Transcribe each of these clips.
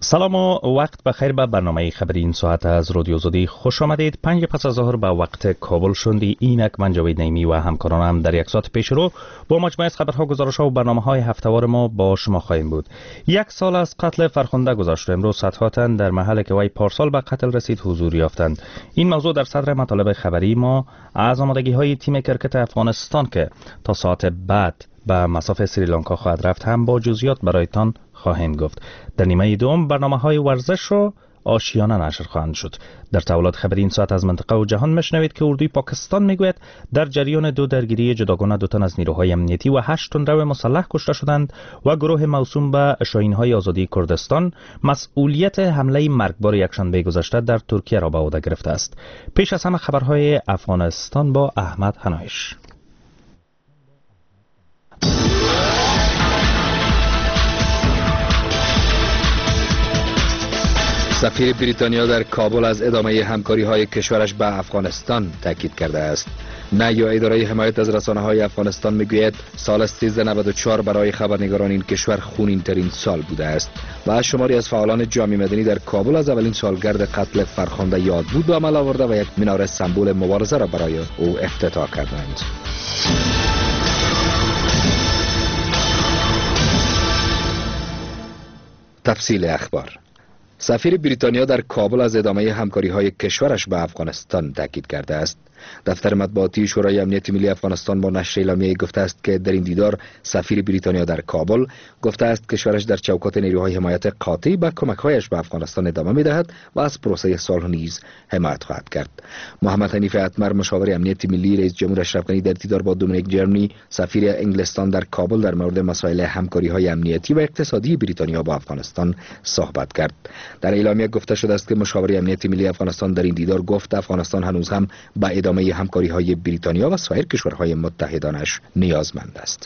سلام و وقت بخیر به برنامه خبری این ساعت از رادیو زودی خوش آمدید. 5 پس از ظهر به وقت کابل شدی. اینک من جاوید نعیمی و همکارانم در یک ساعت پیش رو با مجموعه از خبرها، گزارش‌ها و برنامه‌های هفته‌وار ما با شما خواهیم بود. یک سال از قتل فرخنده گذشت. امروز صدها تن در محلی که وی پارسال به قتل رسید حضور یافتند. این موضوع در صدر مطالب خبری ما از آمادگی‌های تیم کرکت افغانستان که تا ساعت بعد به مسافه سریلانکا خواهد رفت هم با جزئیات برایتان خواهیم گفت. در نیمه دوم برنامه‌های ورزش رو آشیانه نشر خواهند شد. در تولد خبری این ساعت از منطقه و جهان میشنوید که اردوی پاکستان میگوید در جریان دو درگیری جداگانه 2 تن از نیروهای امنیتی و 8 تندرو مسلح کشته شدند و گروه موسوم به شاهین‌های آزادی کردستان مسئولیت حمله مرگبار یکشنبه گذشته در ترکیه را به عهده گرفته است. پیش از همه خبرهای افغانستان با احمد حنایش. سفیر بریتانیا در کابل از ادامه همکاری‌های کشورش با افغانستان تاکید کرده است. نیا اداره حمایت از رسانه‌های افغانستان میگوید سال 1394 برای خبرنگاران این کشور خونین ترین سال بوده است و شماری از فعالان جامعه مدنی در کابل از اولین سالگرد قتل فرخنده یاد بود به عمل آورده و یک مناره سمبل مبارزه را برای او افتتاح کردند. تفصیل اخبار. سفیر بریتانیا در کابل از ادامه همکاری‌های کشورش با افغانستان تاکید کرده است. دفتر مطبوعاتی شورای امنیت ملی افغانستان با نشر اعلامیه‌ای گفته است که در این دیدار سفیر بریتانیا در کابل گفته است کشورش در چوکات نیروهای حمایت قاطع به کمک‌هایش به افغانستان ادامه می‌دهد و از پروسه صلح نیز حمایت خواهد کرد. محمد حنیف اتمر مشاور امنیت ملی رئیس جمهور اشرف غنی در دیدار با دومینیک جرمنی سفیر انگلستان در کابل در مورد مسائل همکاری‌های امنیتی و اقتصادی بریتانیا با افغانستان صحبت کرد. در اعلامیه گفته شده است که مشاور امنیت ملی افغانستان در این دیدار گفت افغانستان هنوز هم به ادامه همکاری‌های بریتانیا و سایر کشورهای متحدانش نیازمند است.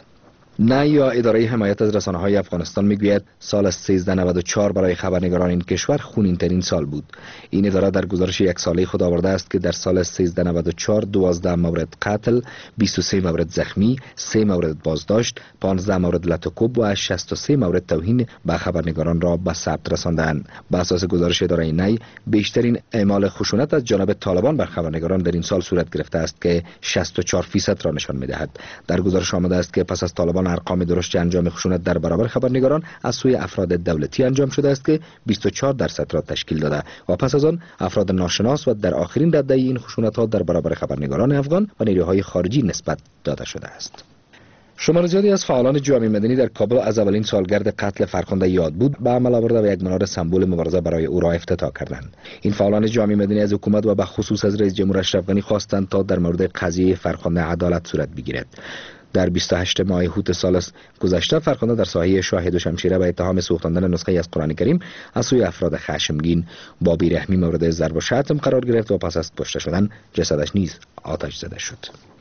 نیا اداره حمایت از رسانه‌های افغانستان میگوید سال 1394 برای خبرنگاران این کشور خونین ترین سال بود. این اداره در گزارش یک ساله خود آورده است که در سال 1394 12 مورد قتل، 23 مورد زخمی، 3 مورد بازداشت، 15 مورد لطوکوب و 63 مورد توهین به خبرنگاران را به ثبت رساندند. بر اساس گزارش اداره نی بیشترین اعمال خشونت از جانب طالبان بر خبرنگاران در این سال صورت گرفته است که 64% را نشان می‌دهد. در گزارش آمده است که پس از طالبان ارقام درشت انجام خشونت در برابر خبرنگاران از سوی افراد دولتی انجام شده است که 24% را تشکیل داده و پس از آن افراد ناشناس و در آخرین رده این خشونت‌ها در برابر خبرنگاران افغان و نیروهای خارجی نسبت داده شده است. شمار زیادی از فعالان جامعه مدنی در کابل از اولین سالگرد قتل فرخنده یاد بود به عمل آورده و یک مناره سمبل مبارزه برای او را افتتاح کردند. این فعالان جامعه مدنی از حکومت و به خصوص از رئیس جمهور اشرف غنی خواستند تا در مورد قضیه فرخنده عدالت صورت بگیرد. در 28 ماه اوت سال گذشته فرخنده در ساحه شاهد و شمشیره به اتهام سوختاندن نسخه از قرآن کریم از سوی افراد خشمگین با بیرحمی مورد ضرب و شتم قرار گرفت و پس از کشته شدن جسدش نیز آتش زده شد.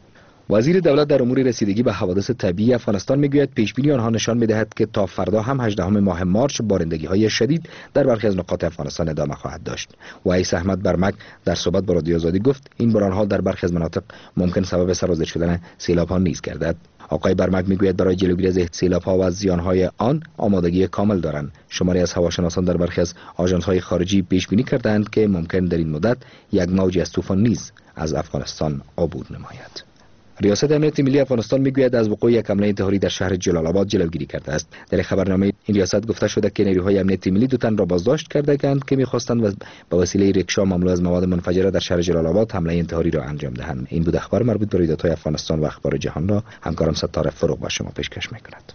وزیر دولت در امور رسیدگی به حوادث طبیعی افغانستان میگوید پیشبینی آنها نشان میدهد که تا فردا هم 18 ماه مارچ بارندگی‌های شدید در برخی از نقاط افغانستان ادامه خواهد داشت. وایس احمد برمک در صحبت با رادیو آزادی گفت این باران‌ها در برخی از مناطق ممکن سبب سرازیر شدن سیلاب‌ها نیز گردد. آقای برمک میگوید برای جلوگیری از سیلاب‌ها و از زیان‌های آن آمادگی کامل دارند. شماری از هواشناسان در برخی از آژانس‌های خارجی پیشبینی کردند که ممکن در این مدت یک موج از طوفان نیز از افغانستان عبور نماید. ریاست امنیت ملی افغانستان میگوید از وقوع یک حمله انتحاری در شهر جلال آباد جلوگیری کرده است. در خبرنامه این ریاست گفته شده که نیروهای امنیت ملی 2 تن را بازداشت کرده‌اند که می‌خواستند با وسیله رکشا مملو از مواد منفجره در شهر جلال آباد حمله انتحاری را انجام دهند. این بود اخبار مربوط به رویدادهای افغانستان و اخبار جهان را همکارم ستاره فروغ با شما پیشکش می‌کند.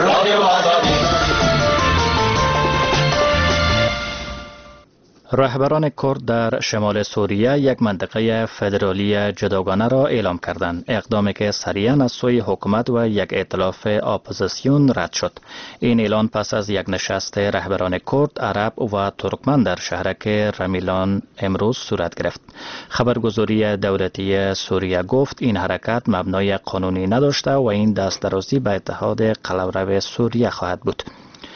رهبران کرد در شمال سوریه یک منطقه فدرالی جداگانه را اعلام کردند، اقدامی که سریعا از سوی حکومت و یک ائتلاف اپوزیسیون رد شد. این اعلان پس از یک نشست رهبران کرد، عرب و ترکمن در شهرک رمیلان امروز صورت گرفت. خبرگزاری دولتی سوریه گفت این حرکت مبنای قانونی نداشته و این دسترسی به اتحاد قلمرو سوریه خواهد بود.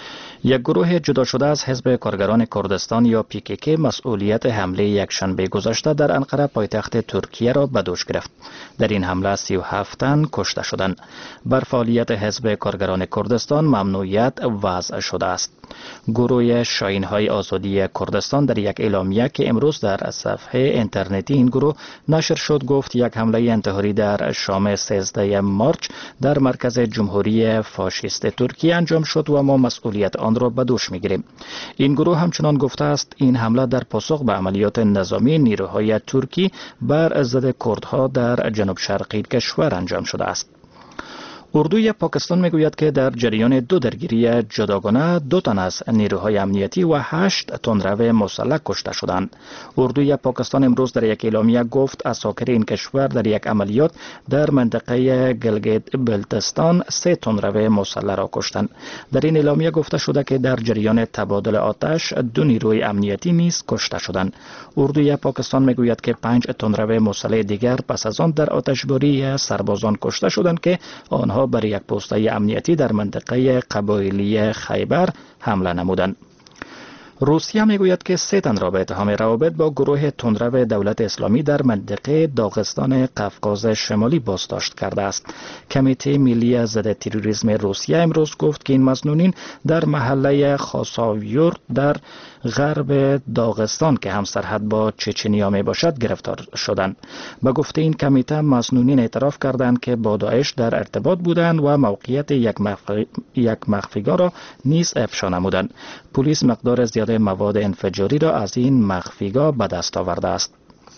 یک گروه جدا شده از حزب کارگران کردستان یا PKK مسئولیت حمله یکشنبه گذشته در انقره پایتخت ترکیه را به دوش گرفت. در این حمله 37 تن کشته شدند. بر فعالیت حزب کارگران کردستان ممنوعیت وضع شده است. گروه شاهین‌های آزادی کردستان در یک اعلامیه که امروز در صفحه اینترنتی این گروه نشر شد گفت یک حمله انتحاری در شام 13 مارچ در مرکز جمهوری فاشیست ترکیه انجام شد و ما مسئولیت آن را به دوش می‌گیریم. این گروه همچنان گفته است این حمله در پاسخ به عملیات نظامی نیروهای ترکی بر ضد کردها در جنوب شرقی کشور انجام شده است. اردوی پاکستان میگوید که در جریان دو درگیری جداگانه 2 تن از نیروهای امنیتی و 8 تندرو مسلح کشته شدند. اردوی پاکستان امروز در یک اعلامیه گفت اساکر این کشور در یک عملیات در منطقه گلگیت بلتستان 3 تندرو مسلح را کشتند. در این اعلامیه گفته شده که در جریان تبادل آتش 2 نیروی امنیتی نیز کشته شدند. اردوی پاکستان میگوید که 5 تندرو مسلح دیگر پس از آن در آتشباری سربازان کشته شدند که آنها بر یک پوسته امنیتی در منطقه قبایلی خیبر حمله نمودند. روسیه میگوید که 3 تن را به اتهام روابط با گروه تندرو دولت اسلامی در منطقه داغستان قفقاز شمالی بازداشت کرده است. کمیته ملی ضد تروریسم روسیه امروز گفت که این مسنونین در محله خاساویورد در غرب داغستان که هم سرحد با چچنیا می باشد گرفتار شدند. به گفته این کمیته مسنونین اعتراف کردند که با داعش در ارتباط بودند و موقعیت یک مخفیگاه را نیز افشا نمودند. پلیس مقدار زیاد مواد انفجاری را از این مخفیگاه به دست آورده است.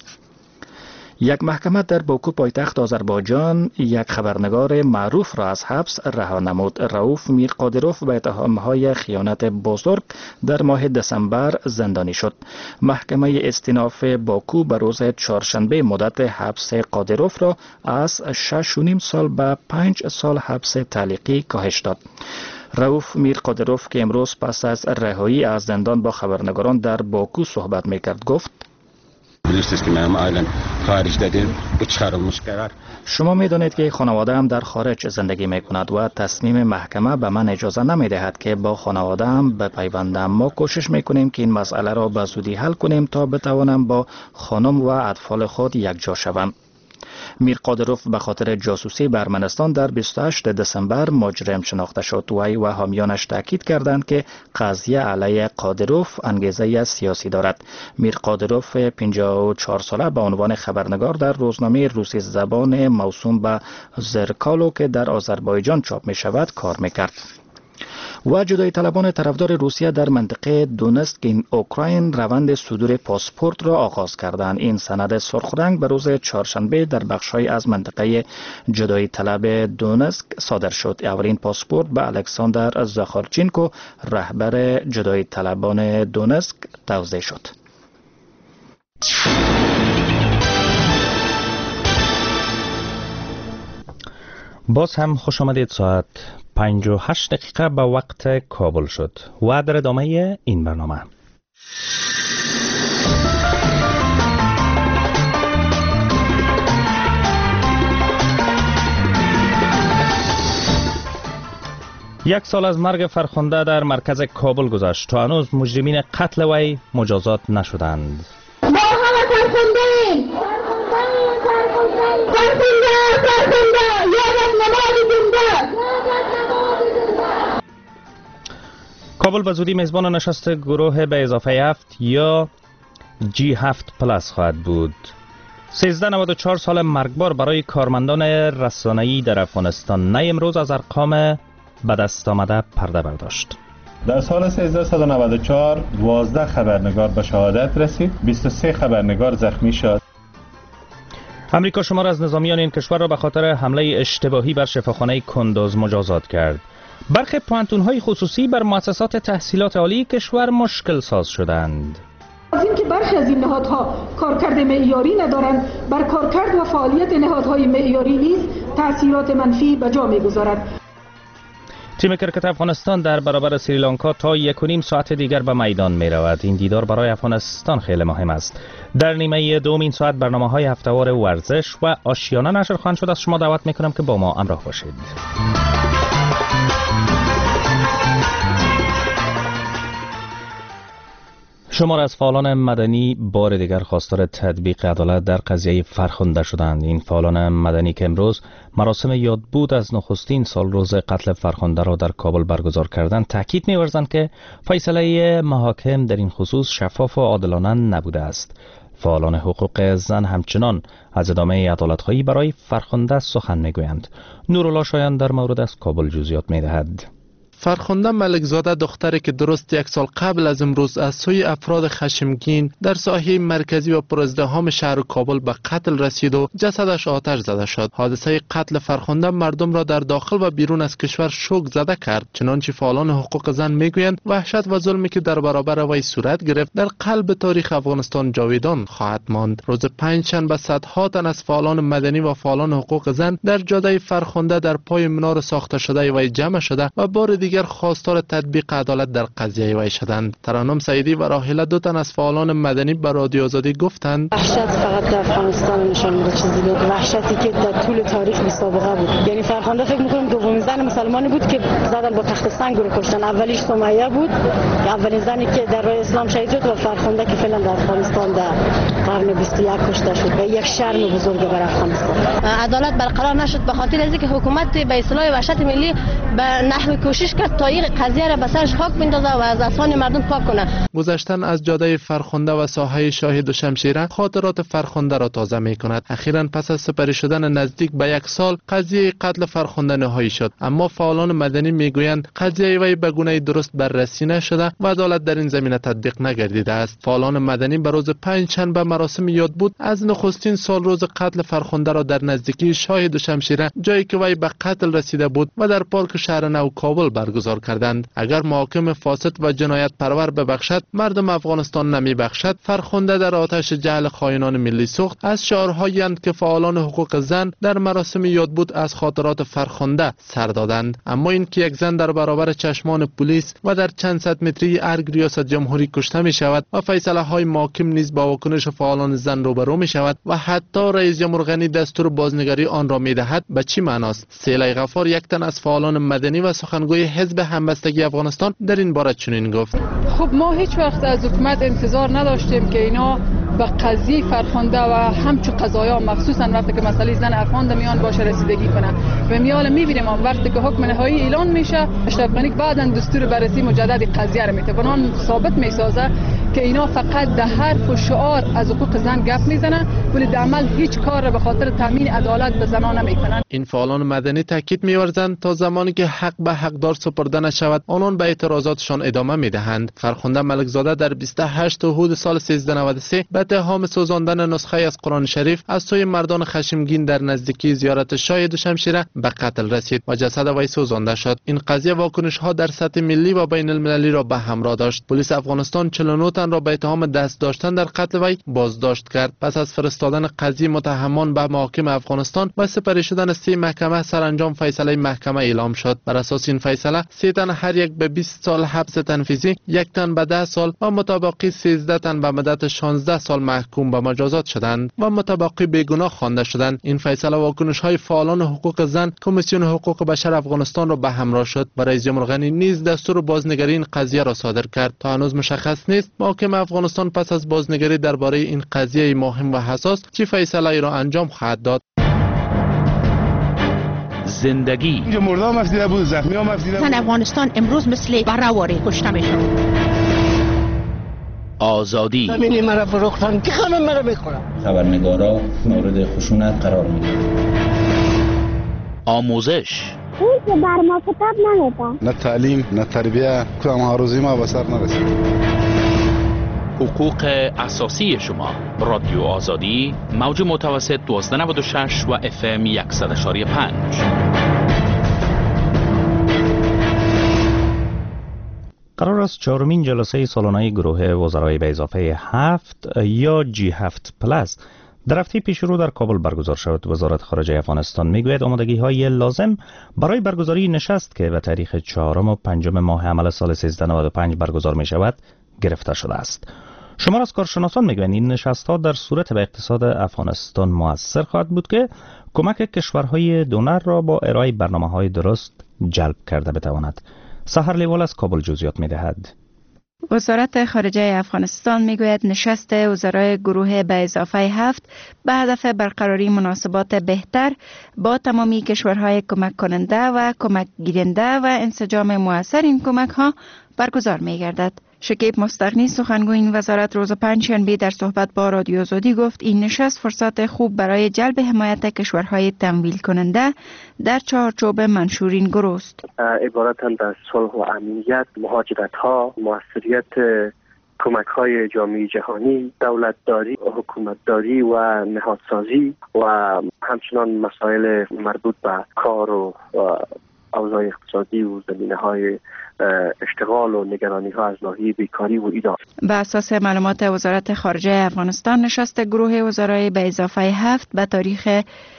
یک محکمه در باکو پایتخت آذربایجان یک خبرنگار معروف را از حبس رها نمود. رئوف میرقادروف به اتهام‌های خیانت بزرگ در ماه دسامبر زندانی شد. محکمه استیناف باکو به روز چهارشنبه مدت حبس قادروف را از 6.5 سال به 5 سال حبس تعلیقی کاهش داد. رئوف میرقادروف که امروز پس از رهایی از زندان با خبرنگاران در باکو صحبت میکرد گفت: شما میدانید که خانواده هم در خارج زندگی می کند و تصمیم محکمه به من اجازه نمی دهد که با خانواده هم بپیوندم. ما کوشش می کنیم که این مسئله را به زودی حل کنیم تا بتوانم با خانم و اطفال خود یک جا شوم. میرقادروف به خاطر جاسوسی به ارمنستان در 28 دسامبر مجرم شناخته شد. وی و حامیانش تاکید کردند که قضیه علیه قادروف انگیزه سیاسی دارد. میرقادروف 54 ساله به عنوان خبرنگار در روزنامه روسی زبان موسوم به زرکالو که در آذربایجان چاپ می شود کار می کرد. و جدایی طلبان طرفدار روسیه در منطقه دونتسک این اوکراین روند صدور پاسپورت را آغاز کردند. این سند سرخ رنگ به روز چهارشنبه در بخش‌های از منطقه جدایی طلب دونتسک صادر شد. اولین پاسپورت به الکساندر زاخارچینکو رهبر جدایی طلبان دونتسک توزیع شد. باز هم خوش آمدید. ساعت 58 دقیقه به وقت کابل شد و در ادامه این برنامه یک سال از مرگ فرخنده در مرکز کابل گذشت تا هنوز مجرمین قتل وی مجازات نشدند. ما همه فرخنده کابل به زودی میزبان نشست گروه به اضافه 7 یا G7 پلاس خواهد بود. 1394 سال مرگبار برای کارمندان رسانه‌ای در افغانستان نه امروز از ارقام به دست آمده پرده برداشت. در سال 1394 12 خبرنگار به شهادت رسید، 23 خبرنگار زخمی شد. امریکا شمار از نظامیان این کشور را به خاطر حمله اشتباهی بر شفاخانه کندوز مجازات کرد. برخی پوانتون‌های خصوصی بر مؤسسات تحصیلات عالی کشور مشکل ساز شدند. از اینکه برخی از این نهادها کارکرد معیاری ندارند، بر کارکرد و فعالیت نهادهای معیاری نیز تأثیرات منفی به جا می‌گذارد. تیم کرکت افغانستان در برابر سریلانکا تا 1.5 ساعت دیگر به میدان می رود. این دیدار برای افغانستان خیلی مهم است. در نیمه دوم این ساعت برنامه‌های هفته‌وار ورزش و آشیانه نشر خواهند شد. از شما دعوت می‌کنم که با ما همراه باشید. شمار از فعالان مدنی بار دیگر خواستار تطبیق عدالت در قضیه فرخنده شدند. این فعالان مدنی که امروز مراسم یادبود از نخستین سالروز قتل فرخنده را در کابل برگزار کردند تاکید می‌ورزند که فیصله محاکم در این خصوص شفاف و عادلانه نبوده است. فعالان حقوق زن همچنان از ادامه عدالت‌خواهی برای فرخنده سخن می‌گویند. نورالله شایان در مورد از کابل جزئیات می‌دهد. فرخنده ملکزاده دختری که درست 1 سال قبل از امروز از سوی افراد خشمگین در ساحه مرکزی و پرازدحام شهر کابل به قتل رسید و جسدش آتش زده شد. حادثه قتل فرخنده مردم را در داخل و بیرون از کشور شوک زده کرد. چنانچه فعالان حقوق زن میگویند وحشت و ظلمی که در برابر وی صورت گرفت در قلب تاریخ افغانستان جاویدان خواهد ماند. روز پنجشنبه صدها تن از فعالان مدنی و فعالان حقوق زن در جاده فرخنده در پای منار ساخته شده وی جمع شده و بار دیگر خواستار تطبیق عدالت در قضیه وی شدند. ترنم سعیدی و راحله 2 تن از فعالان مدنی به رادیو آزادی گفتند وحشت فقط در افغانستان نشان میده، چیزی بود وحشتی که در طول تاریخ بی سابقه بود. یعنی فرخنده فکر می‌کنم دومین زن مسلمانی بود که زدن با تخت سنگ رو کشتن. اولیش سمیه بود، اولین زنی که در راه اسلام شهید شد و فرخنده که فعلا در افغانستان در قرن 21 کشته شد و یک شرم بزرگ بر افغانستان. عدالت برقرار نشد به خاطر اینکه حکومت به اصلاح وحشت ملی به نحو کوشش کرد تا این قضیه را به سرش خاک بندازه و از اذهان مردم پاک کنه. گذشتن از جاده فرخنده و ساحه شاهد و شمشیره خاطرات فرخنده را تازه می کند. اخیراً پس از سپری شدن نزدیک به 1 سال قضیه قتل فرخنده نهایی شد، اما فعالان مدنی میگویند قضیه وی به گونه درست بررسی نشده و عدالت در این زمینه تطبیق نگردیده است. فعالان مدنی به روز پنجشنبه مراسم یادبود از نخستین سالروز قتل فرخنده را در نزدیکی شاهد و شمشیره جایی که وی به قتل رسیده بود و در پارک شهر نو کابل برگزار کردند. اگر محاکم فاسد و جنایت پرور ببخشد، مردم افغانستان نمی بخشد. فرخنده در آتش جهل خائنان ملی سوخت از شعارهایی اند که فعالان حقوق زن در مراسم یادبود از خاطرات فرخنده سر دادند. اما این که یک زن در برابر چشمان پلیس و در چند صد متری ارگ ریاست جمهوری کشته می شود و فیصله های محاکم نیز با واکنش فعالان زن روبرو می شود و حتی رئیس جمهور غنی دستور بازنگری آن را می دهد، به چی معناست؟ سیلای غفار، یک تن از فعالان مدنی و سخنگوی حزب همبستگی افغانستان، در این باره چنین گفت: خب ما هیچ وقت از حکومت انتظار نداشتیم که اینا به قضیه فرخنده و همچو قضایا مخصوصا وقتی که مسئله زن افغان میان باشه رسیدگی کنن و میال میبینیم وقتی که حکم نهایی اعلان میشه اشرف غنی بعداً دستور بررسی مجدد قضیه رو میده. بنان ثابت میسازه که اینا فقط در حرف و شعار از حقوق زن گپ میزنن ولی در عمل هیچ کار را به خاطر تامین عدالت به زنان نمیکنن. این فعالان مدنی تاکید می‌ورزند تا زمانی که حق به حقدار سپرده نشود آنان به اعتراضاتشان ادامه میدهند. فرخنده ملکزاده در 28 احود سال 1393 به اتهام سوزاندن نسخه از قرآن شریف از سوی مردان خشمگین در نزدیکی زیارت شاهد و شمشیره به قتل رسید و جسد وی سوزانده شد. این قضیه واکنش‌ها در سطح ملی و بین المللی را به همراه داشت. پلیس افغانستان 49 تن را به اتهام دست داشتن در قتل وی بازداشت کرد. پس از فرستادن قضیه متهمان به محاکم افغانستان و سپری شدن 3 محکمه، سرانجام فیصله محکمه اعلام شد. بر اساس این فیصله 3 تن هر یک به 20 سال حبس تنفیذی، 1 تن به 10 سال و متبقی 13 تن به مدت 16 سال محکوم به مجازات شدند و متبقی بیگناه خوانده شدند. این فیصله واکنش‌های فعالان حقوق زن، کمیسیون حقوق بشر افغانستان را به همراه شد و رئیس جمهور غنی نیز دستور بازنگری این قضیه را صادر کرد. تا هنوز مشخص نیست محاکم افغانستان پس از بازنگری درباره این قضیه مهم و حساس چه فیصله را انجام خواهد داد. زندگی اینجا مردا مفدیده بود، زخمی ها مفدیده بود. زن افغانستان امروز مثل برآوری کشته میشد. آزادی همینی مرا فروختن که همه مرا میخورن. خبرنگارا مورد خشونت قرار میدن. آموزش اون که بر ما کتاب نمیدن. نه تعلیم نه تربیه، کدام هاروزی ما به سر نرسید. حقوق اساسی شما. رادیو آزادی، موج متوسط 1296 و FM 100.5. قرار است 4مین جلسه سالانه گروه وزرای به اضافه 7 یا G7 پلاس در هفته پیش رو در کابل برگزار شد. وزارت خارجه افغانستان میگوید آمادگی‌های لازم برای برگزاری نشست که به تاریخ 4 و 5 ماه عمل سال 1395 برگزار می شود گرفته شده است. شمار از کارشناسان میگویند این نشست‌ها در صورت به اقتصاد افغانستان مؤثر خواهد بود که کمک کشورهای دونر را با ارائه برنامه‌های درست جلب کرده بتواند. سحر لیوال از کابل جزئیات می‌دهد. وزارت خارجه افغانستان میگوید نشست وزرای گروه به اضافه 7 به هدف برقراری مناسبات بهتر با تمامی کشورهای کمک کننده و کمک گیرنده و انسجام مؤثر این کمک ها برگزار می گردد. شکیب مستغنی سخنگوی این وزارت روز پنجشنبه در صحبت با رادیو آزادی گفت این نشست فرصت خوب برای جلب حمایت کشورهای تمویل کننده در چارچوب منشور این گروه است. عبارتند از صلح و امنیت، مهاجرت ها، موثریت کمک های جامعه جهانی، دولتداری، حکومتداری و نهادسازی و همچنان مسائل مربوط به کار و اوضاع اقتصادی و زمینه‌های اشتغال و نگرانی ها از ناحیه بیکاری و ایدار. به اساس معلومات وزارت خارجه افغانستان نشست گروه وزرای به اضافه 7 به تاریخ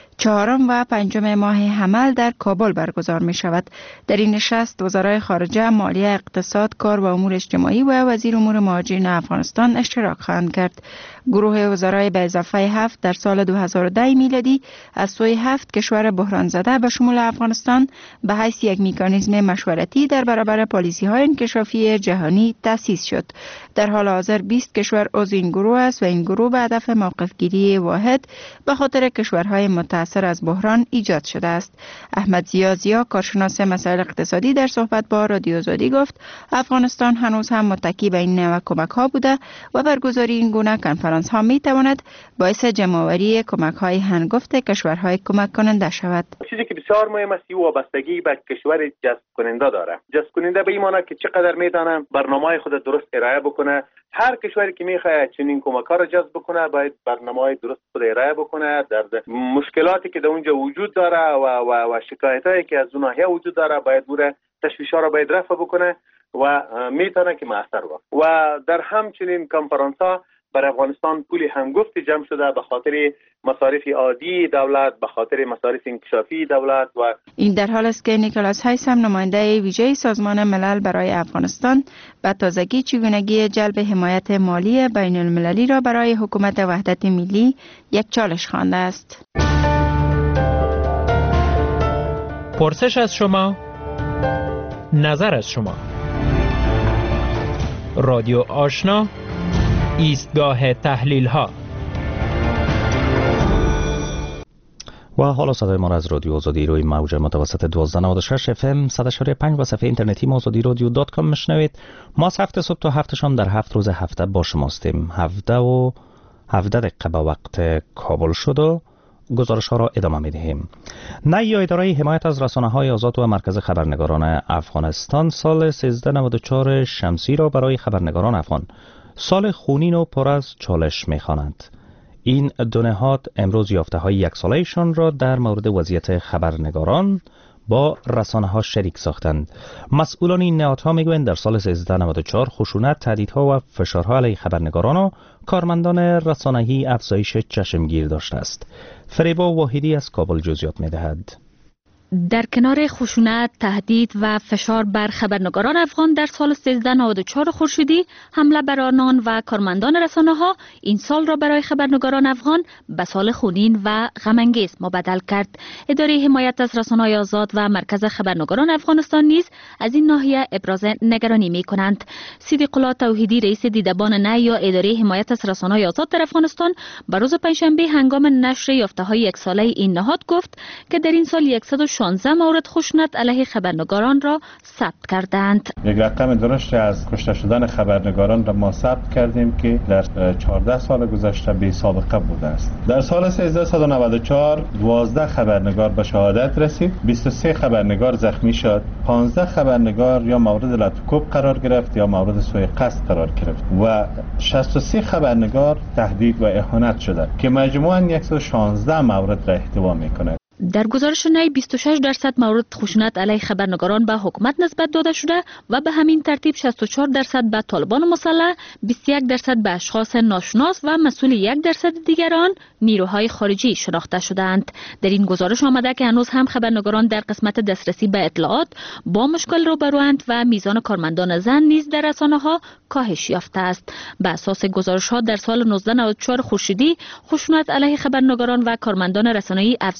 4 و 5 ماه حمل در کابل برگزار می شود. در این نشست وزرای خارجه، مالیه، اقتصاد، کار و امور اجتماعی و وزیر امور مهاجرین افغانستان اشتراک خواهند کرد. گروه وزرای به اضافه 7 در سال 2010 میلادی از سوی 7 کشور بحران زده به شمول افغانستان به حیث یک مکانیزم مشورتی در برابر پالیسی های انکشافی جهانی تأسیس شد. در حال حاضر 20 کشور عضو این گروه است و این گروه به هدف موقفگیری واحد به خاطر کشورهای متأثر از بحران ایجاد شده است. احمد زیا کارشناس مسائل اقتصادی در صحبت با رادیو آزادی گفت افغانستان هنوز هم متکی به این نوع کمک ها بوده و برگزاری این گونه کنفرانس ها می تواند باعث جمع‌آوری کمک های هنگفت کشورهای کمک کننده شود. چیزی که بسیار مهم است وابستگی به کشور جذب کننده داره. جذب کننده به این معنی که چقدر میتونه برنامه خود درست ارائه بکنه. هر کشوری که میخواد چنین کمک ها را جذب بکنه باید برنامه درست خود ارائه بکنه. در مشکلاتی که در اونجا وجود داره و شکایتایی که از اون ناحیه وجود داره باید بوده تشویش‌ها را باید رفع بکنه و میتونه که مؤثر باشه. و در همچنین کنفرانس ها بر افغانستان پول هنگفت جمع شده به خاطر مصارف عادی دولت، به خاطر مصارف انکشافی دولت. و این در حال است که نیکلاس هایس هم نماینده ویژه سازمان ملل برای افغانستان به تازگی چگونگی جلب حمایت مالی بین المللی را برای حکومت وحدت ملی یک چالش خوانده است. پرسش از شما، نظر از شما. رادیو آشنا، ایستگاه تحلیل ها. و حالا صدای ما را از رادیو آزادی روی موج متوسط 1296 FM 100.5 و صفحه اینترنتی ما azadirodio.com میشنوید. ما از هفته صبح تا هفته شام در 7 روز هفته با شماستیم. 17 دقیقه به وقت کابل شد و گزارش ها را ادامه می دهیم. نی اداره حمایت از رسانه های آزاد و مرکز خبرنگاران افغانستان سال 1394 شمسی را برای خبرنگاران افغان سال خونین و پر از چالش می خوانند. این دو نهاد امروز یافته های یک سالهشان را در مورد وضعیت خبرنگاران با رسانه ها شریک ساختند. مسئولان این نهادها میگویند در سال 1394 خشونت، تهدیدها و فشارها علیه خبرنگاران و کارمندان رسانه‌ای افزایش چشمگیر داشته است. فریبا واحدی از کابل جزئیات میدهد. در کنار خشونت، تهدید و فشار بر خبرنگاران افغان در سال 1394 خورشیدی، حمله بر آنان و کارمندان رسانه‌ها این سال را برای خبرنگاران افغان به سال خونین و غم‌انگیز مبدل کرد. اداره حمایت از رسانه‌های آزاد و مرکز خبرنگاران افغانستان نیز از این ناحیه ابراز نگرانی می‌کنند. صدیق الله توحیدی رئیس دیدبان نی یا اداره حمایت از رسانه‌های آزاد در افغانستان به روز پنجشنبه هنگام نشر یافته‌های یک ساله این نهاد گفت که در این سال 116 مورد خشونت علیه خبرنگاران را ثبت کردند. یک رقم درشت از کشته شدن خبرنگاران را ما ثبت کردیم که در 14 سال گذشته بی سابقه بوده است. در سال 1394 12 خبرنگار به شهادت رسید، 23 خبرنگار زخمی شد، 15 خبرنگار یا مورد لطف‌کوب قرار گرفت یا مورد سوء قصد قرار گرفت و 63 خبرنگار تهدید و اهانت شده که مجموعاً 116 مورد را احتوا می‌کند. در گزارش نی 26% مورد خشونت علیه خبرنگاران به حکومت نسبت داده شده و به همین ترتیب 64% به طالبان مسلح، 21% به اشخاص ناشناس و مسئول 1% دیگر آن نیروهای خارجی شناخته شدند. در این گزارش آمده که هنوز هم خبرنگاران در قسمت دسترسی به اطلاعات با مشکل روبروند و میزان کارمندان زن نیز در رسانه‌ها کاهش یافته است. به اساس گزارش‌ها در سال 1994 خورشیدی خشونت علیه خبرنگاران و کارمندان رسانه‌ای افزایش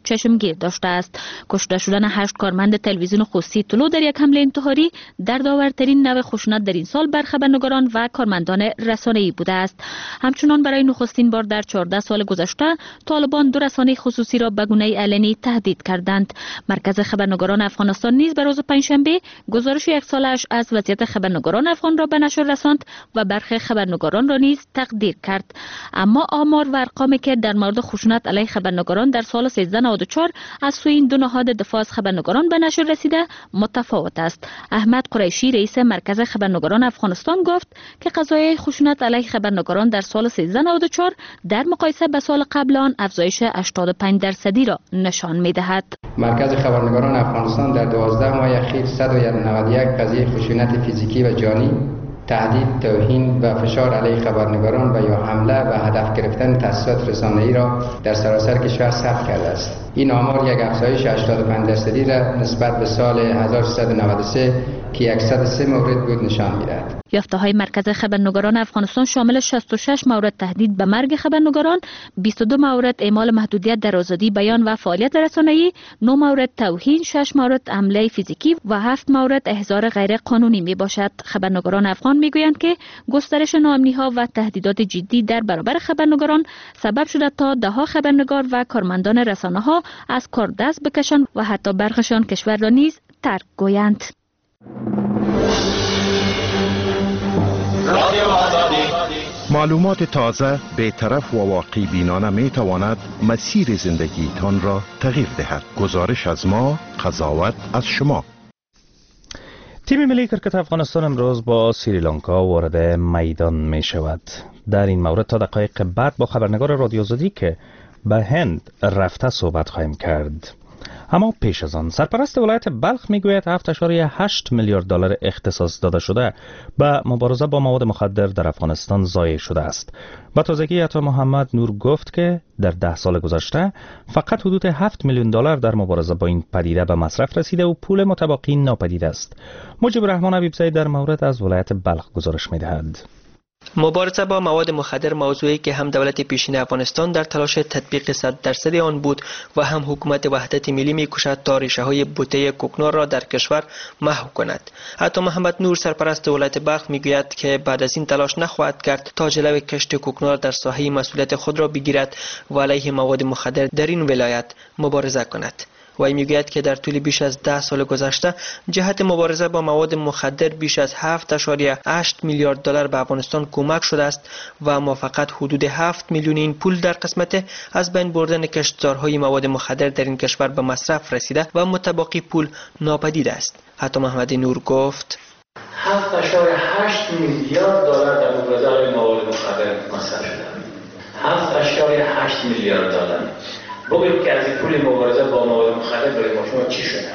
چشمگیر داشته است. کشته شدن 8 کارمند تلویزیون خصوصی طلوع در یک حمله انتحاری دردآورترین نوع خشونت در این سال بر خبرنگاران و کارمندان رسانه‌ای بوده است. همچنان برای نخستین بار در 14 سال گذشته طالبان 2 رسانه خصوصی را به گونه علنی تهدید کردند. مرکز خبرنگاران افغانستان نیز به روز پنجشنبه گزارش یک سالش از وضعیت خبرنگاران افغان را به نشر رساند و برخی خبرنگاران را نیز تقدیر کرد. اما آمار و ارقامی که در مورد خشونت علیه خبرنگاران در سال 1394 از سوی این 2 نهاد دفاع از خبرنگاران به نشر رسیده متفاوت است. احمد قریشی رئیس مرکز خبرنگاران افغانستان گفت که قضایای خشونت علیه خبرنگاران در سال 1394 در مقایسه به سال قبل آن افزایش 85% را نشان می‌دهد. مرکز خبرنگاران افغانستان در 12 ماه اخیر 191 قضیه خشونت فیزیکی و جانی، تهدید، توهین و فشار علیه خبرنگاران و یا حمله و هدف گرفتن تأسیسات رسانه‌ای را در سراسر کشور ثبت کرده است. این آمار یک افزایش 85% را نسبت به سال 1393 که 103 مورد بود نشان می‌دهد. یافته‌های مرکز خبرنگاران افغانستان شامل 66 مورد تهدید به مرگ خبرنگاران، 22 مورد اعمال محدودیت در آزادی بیان و فعالیت رسانه‌ای، 9 مورد توهین، 6 مورد حمله فیزیکی و 7 مورد احضار غیر قانونی میباشد. خبرنگاران افغان میگویند که گسترش ناامنی‌ها و تهدیدات جدی در برابر خبرنگاران سبب شده تا ده‌ها خبرنگار و کارمندان رسانه‌ها از کار دست بکشند و حتی برخشان کشور را نیز ترک گویند. معلومات تازه، بی‌طرف و واقعی بینانه می تواند مسیر زندگی تان را تغییر دهد. گزارش از ما، قضاوت از شما. تیم ملی کرکت افغانستان امروز با سریلانکا وارد میدان می شود. در این مورد تا دقایق بعد با خبرنگار رادیو آزادی که به هند رفته صحبت خواهیم کرد. اما پیش از آن سرپرست ولایت بلخ میگوید 7.8 میلیارد دلار اختصاص داده شده به مبارزه با مواد مخدر در افغانستان ضایع شده است. با تازگی عطا محمد نور گفت که در 10 سال گذشته فقط حدود 7 میلیون دلار در مبارزه با این پدیده به مصرف رسیده و پول متبقی ناپدید است. مجیب الرحمن حبیبزاده در مورد از ولایت بلخ گزارش می‌دهد. مبارزه با مواد مخدر موضوعی که هم دولت پیشین افغانستان در تلاش تطبیق 100% آن بود و هم حکومت وحدت ملی می‌کوشد تا ریشه‌های بوته کوکنار را در کشور محو کند. عطا محمد نور سرپرست ولایت بلخ میگوید که بعد از این تلاش نخواهد کرد تا جلوی کشت کوکنار در ساحه مسئولیت خود را بگیرد و علیه مواد مخدر در این ولایت مبارزه کند. و میگوید که در طول بیش از 10 سال گذشته جهت مبارزه با مواد مخدر بیش از 7.8 میلیارد دلار به افغانستان کمک شده است و ما فقط حدود 7 میلیون این پول در قسمت از بین بردن کشتزارهای مواد مخدر در این کشور به مصرف رسیده و متبقی پول ناپدید است. عطا محمد نور گفت 7.8 میلیارد دلار در مبارزه با مواد مخدر مصرف شده. 7.8 میلیارد دلار. بگویم که از این پول مبارزه با مواد مخدر برای ما شما چی شده؟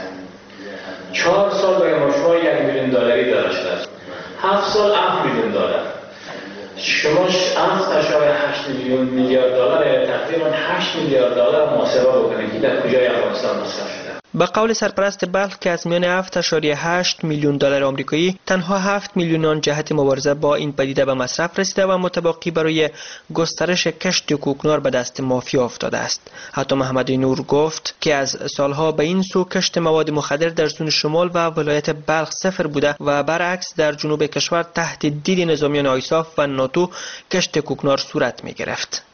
4 سال برای ما شما 1 میلیون دلاری داده شده است. 7 سال 7 میلیون دلار. شما 7.8 میلیارد دلار تقریبا 8 میلیارد دلار محاسبه بکنید که در کجای افغانستان مصرف شده. به قول سرپرست بلخ که از میان 7.8 میلیون دلار آمریکایی تنها 7 میلیون آن جهت مبارزه با این پدیده به مصرف رسیده و متبقی برای گسترش کشت کوکنار به دست مافیا افتاده است. عطا محمد نور گفت که از سالها به این سو کشت مواد مخدر در زون شمال و ولایت بلخ صفر بوده و برعکس در جنوب کشور تحت دید نظامیان آیساف و ناتو کشت کوکنار صورت می گرفت.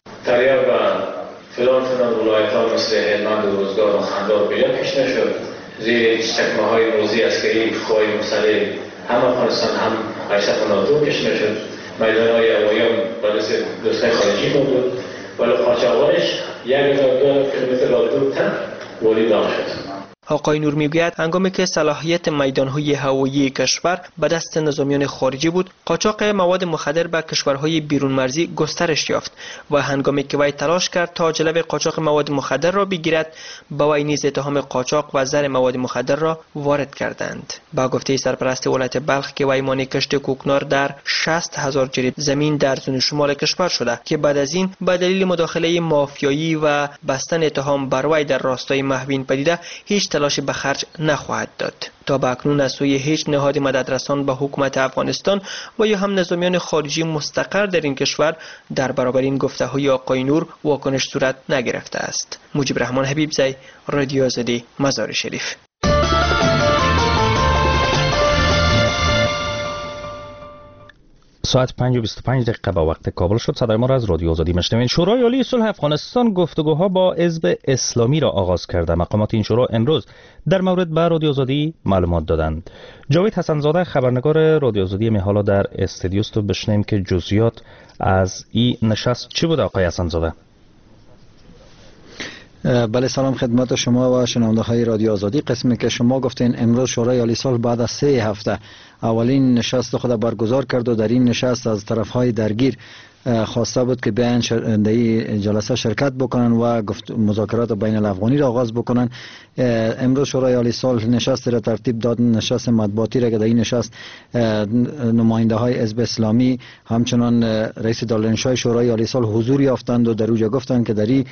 فلان ولایت ها مثل هلمند و روزگار و خندار بیا کشته شد. زیر چکمه های روزی عسکری خواهی مسئله هم افغانستان هم حیثت ناتو کشته شد. میدان های هوایی هم برای دوستای خارجی بود ولی قاچاقبرش 1002 کیلومتر را دورتر وارد شد. آقای نور میگوید هنگامی که صلاحیت میدانهای هوایی کشور به دست نظامیان خارجی بود، قاچاق مواد مخدر به کشورهای بیرون مرزی گسترش یافت و هنگامی که وی تلاش کرد تا جلوی قاچاق مواد مخدر را بگیرد، به وی نیز اتهام قاچاق و زر مواد مخدر را وارد کردند. با گفته سرپرست ولایت بلخ که وی مانع کشت کوکنار در 60,000 جریب زمین در زون شمال کشور شده که بعد از این به دلیل مداخله مافیایی و بستن اتهام بر وی در راستای محو این پدیده هیچ تلاشی به خرج نخواهد داد. تا به اکنون از سوی هیچ نهاد مددرسان به حکومت افغانستان و یا هم نظامیان خارجی مستقر در این کشور در برابر این گفته‌های آقای نور واکنش صورت نگرفته است. مجیب رحمان حبیبزی، رادیو آزادی، مزار شریف. ساعت 5:25 به وقت کابل شد. صدای ما را از رادیو آزادی میشنوید. شورای عالی صلح افغانستان گفتگوها با حزب اسلامی را آغاز کرده. مقامات این شورا امروز در مورد به رادیو آزادی معلومات دادند. جاوید حسنزاده خبرنگار رادیو آزادی حالا در استودیو است و بشنویم که جزئیات از این نشست چی بود. آقای حسنزاده. بله، سلام خدمت شما و شنونده های رادیو آزادی. قسمی که شما گفتین امروز شورای عالی صلح بعد از 3 هفته اولین نشست خود برگزار کرد و در این نشست از طرف های درگیر خواسته بود که بیان در این جلسه شرکت بکنن و مذاکرات بین الافغانی را آغاز بکنن. امروز شورای عالی صلح نشست را ترتیب داد، نشست مطبوعاتی را که در این نشست نماینده های حزب اسلامی همچنان رئیس دارالانشای شورای عالی صلح حضور یافتند و در اوجا گفتند که در این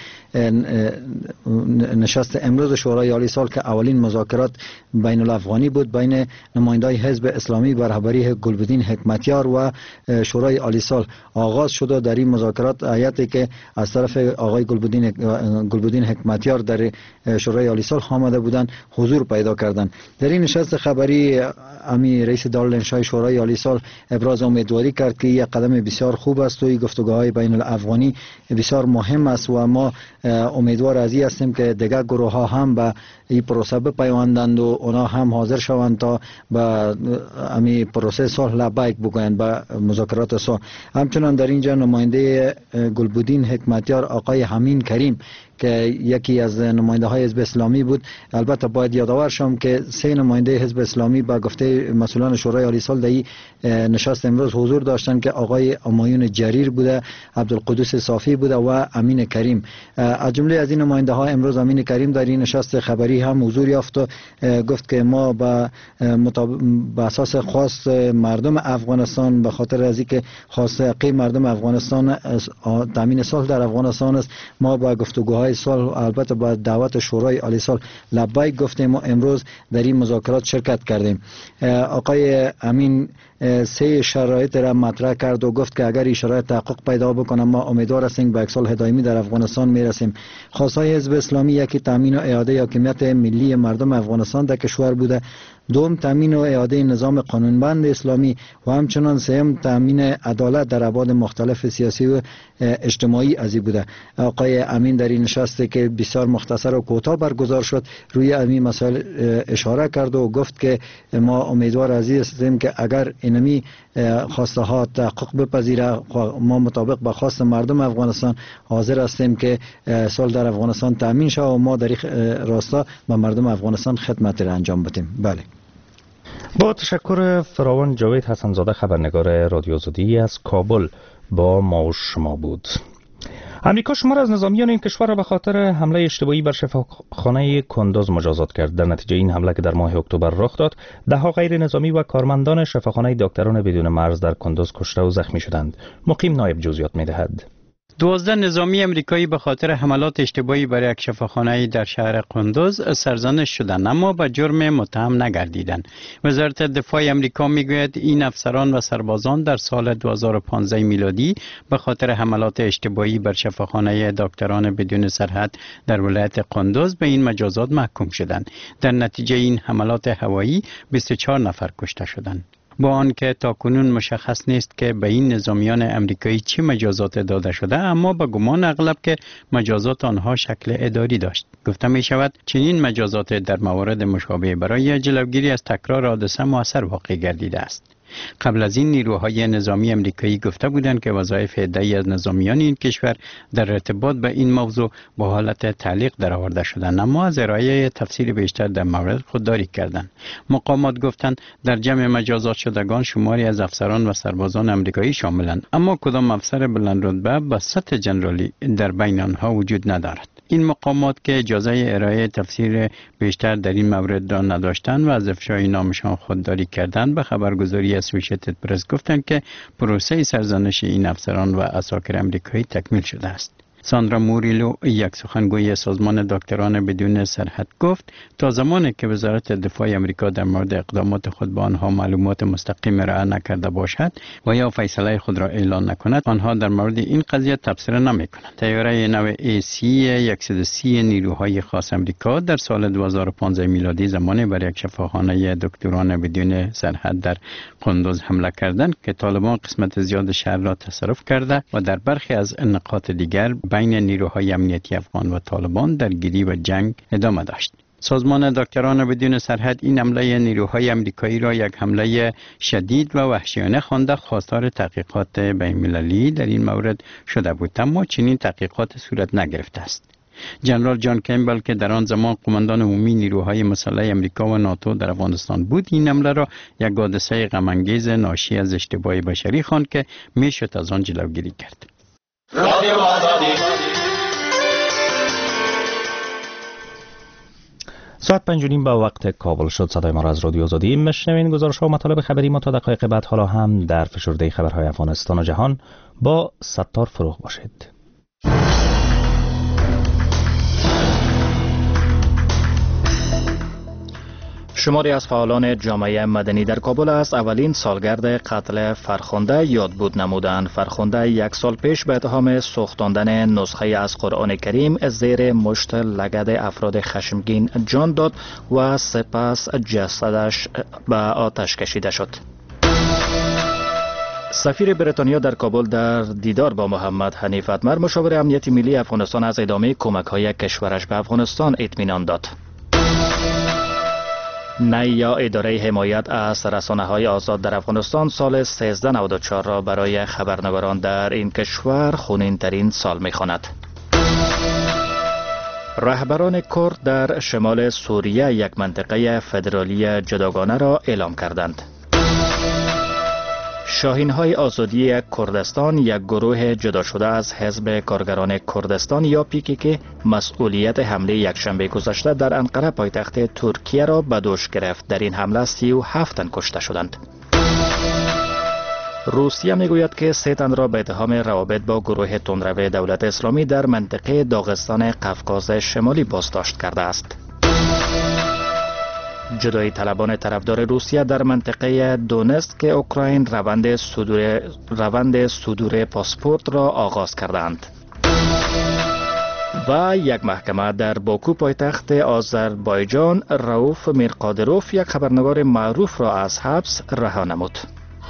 نشست امروز شورای عالی صلح که اولین مذاکرات بین الافغانی بود بین نماینده های حزب اسلامی به رهبری گلبدین حکمتیار و شورای عالی صلح آغاز شده. در این مذاکرات هیئتی که از طرف آقای گلبدین حکمتیار در شورای عالی صلح آمده بودند حضور پیدا کردند. در این نشست خبری امی رئیس دارالانشای شورای عالی صلح ابراز امیدواری کرد که یک قدم بسیار خوب است و این گفتگوهای بین الافغانی بسیار مهم است و ما امیدوار از این هستیم که دیگر گروه ها هم به این پروسه بپیوندند و اونا هم حاضر شوند تا به امی پروسه صلح لبیک بگویند به مذاکرات صلح. همچنان در اینجا نماینده گلبدین حکمتیار آقای همین کریم که یکی از نماینده های حزب اسلامی بود، البته باید یادآور شم که 3 نماینده حزب اسلامی با گفته مسئولان شورای عالی صلح در نشست امروز حضور داشتند که آقای همایون جریر بوده، عبدالقدوس صافی بوده و امین کریم. از جمله از این نماینده ها امروز امین کریم در این نشست خبری هم حضور یافت و گفت که ما به اساس خواست مردم افغانستان، به خاطر از اینکه خواست حقیقی مردم افغانستان تامین صلح در افغانستان است، ما با گفتگوهای صلح البته با دعوت شورای عالی صلح لبیک گفتیم و امروز در این مذاکرات شرکت کردیم. آقای امین 3 شرایط را مطرح کرد و گفت که اگر این شرایط تحقق پیدا بکنه ما امیدوار هستیم به یک صلح دائمی در افغانستان میرسیم. خواستهای حزب اسلامی یکی تامین و اعاده حاکمیت ملی مردم افغانستان در کشور بوده، دوم تامین و اعاده نظام قانونمند اسلامی و همچنان سوم تامین عدالت در ابعاد مختلف سیاسی و اجتماعی ازی بوده. آقای امین در این نشستی که بسیار مختصر و کوتاه برگزار شد روی این مسائل اشاره کرد و گفت که ما امیدوار هستیم که اگر اینمی خواسته ها تحقق بپذیره ما مطابق با خواست مردم افغانستان حاضر هستیم که صلح در افغانستان تامین شود و ما در راستا به مردم افغانستان خدمت را انجام بدیم. بله. با تشکر فراوان. جاوید حسنزاده خبرنگار رادیو آزادی از کابل با ما و شما بود. امریکا شمار از نظامیان این کشور را به خاطر حمله اشتباهی بر شفاخانه کندوز مجازات کرد. در نتیجه این حمله که در ماه اکتبر رخ داد، دهها غیر نظامی و کارمندان شفاخانه دکتران بدون مرز در کندوز کشته و زخمی شدند. مقیم نایب جزئیات می‌دهد. 12 نظامی امریکایی به خاطر حملات اشتباهی بر یک شفاخانه در شهر قندوز سرزنش شدند اما به جرم متهم نگردیدند. وزارت دفاع امریکا میگوید این افسران و سربازان در سال 2015 میلادی به خاطر حملات اشتباهی بر شفاخانه دکتران بدون سرحد در ولایت قندوز به این مجازات محکوم شدند. در نتیجه این حملات هوایی 24 نفر کشته شدند. با آنکه تاکنون مشخص نیست که به این نظامیان امریکایی چه مجازات داده شده، اما به گمان اغلب که مجازات آنها شکل اداری داشت. گفته می شود چنین مجازات در موارد مشابه برای جلوگیری از تکرار حادثه مؤثر واقع گردیده است. قبل از این نیروهای نظامی امریکایی گفته بودند که وظایف عده‌ای از نظامیان این کشور در ارتباط به این موضوع با حالت تعلیق درآورده شدند، اما از ارائه تفصیل بیشتر در مورد خودداری کردند. مقامات گفتند در جمع مجازات شدگان شماری از افسران و سربازان امریکایی شاملند، اما کدام افسر بلند رتبه به سطح جنرالی در بین آنها وجود ندارد. این مقامات که اجازه ارائه تفسیر بیشتر در این مورد را نداشتند و از افشای نامشان خودداری کردند، به خبرگزاری اسوسییتد پرس گفتند که پروسه سرزنش این افسران و عساکر امریکایی تکمیل شده است. ساندرا موریلو یک سخنگوی سازمان دکتران بدون سرحد گفت تا زمانی که وزارت دفاع آمریکا در مورد اقدامات خود به آنها معلومات مستقیم ارائه نکرده باشد و یا فیصله خود را اعلان نکند، آنها در مورد این قضیه تبصره نمی‌کنند. طیاره نو AC-130 نیروهای خاص آمریکا در سال 2015 میلادی زمانی بر یک شفاخانه دکتران بدون سرحد در قندوز حمله کردند که طالبان قسمت زیاد شهر را تصرف کرده و در برخی از نقاط دیگر بین نیروهای امنیتی افغان و طالبان درگیری و جنگ ادامه داشت. سازمان دکتران بدون سرحد این حمله نیروهای آمریکایی را یک حمله شدید و وحشیانه خوانده خواستار تحقیقات بین‌المللی در این مورد شده بود، اما چنین تحقیقات صورت نگرفته است. جنرال جان کمبل که در آن زمان قماندان عمومی نیروهای مسلح آمریکا و ناتو در افغانستان بود، این حمله را یک حادثه غم‌انگیز ناشی از اشتباه بشری خواند که میشد از آن جلوگیری کرد. رادیو آزادی. ساعت 5:30 به وقت کابل شد. صدای ما را از رادیو آزادی میشنوین. گزارش و مطالب خبری ما تا دقایق بعد. حالا هم در فشرده خبرهای افغانستان و جهان با ستار فروغ باشید. شماری از فعالان جامعه مدنی در کابل است اولین سالگرد قتل فرخنده یادبود نمودند. فرخنده یک سال پیش به اتهام سوختاندن نسخه از قرآن کریم زیر مشت لگد افراد خشمگین جان داد و سپس جسدش به آتش کشیده شد. سفیر بریتانیا در کابل در دیدار با محمد حنیف اتمر مشاور امنیت ملی افغانستان از ادامه کمک‌های کشورش به افغانستان اطمینان داد. نی یا اداره حمایت از رسانه‌های آزاد در افغانستان سال 1394 را برای خبرنگاران در این کشور خونین‌ترین سال می‌خواند. رهبران کرد در شمال سوریه یک منطقه فدرالی جداگانه را اعلام کردند. شاهین‌های آزادی کردستان یک گروه جدا شده از حزب کارگران کردستان یا PKK مسئولیت حمله یکشنبه گذشته در انقره پایتخت ترکیه را به دوش گرفت. در این حمله 37 تن کشته شدند. روسیه میگوید که 3 تن را به اتهام روابط با گروه تندرو دولت اسلامی در منطقه داغستان قفقاز شمالی بازداشت کرده است. جدایی طلبان طرفدار روسیه در منطقه دونست که اوکراین روند صدور پاسپورت را آغاز کردند. و یک محکمه در باکو پایتخت آذربایجان رئوف میرقادروف یک خبرنگار معروف را از حبس رها نمود.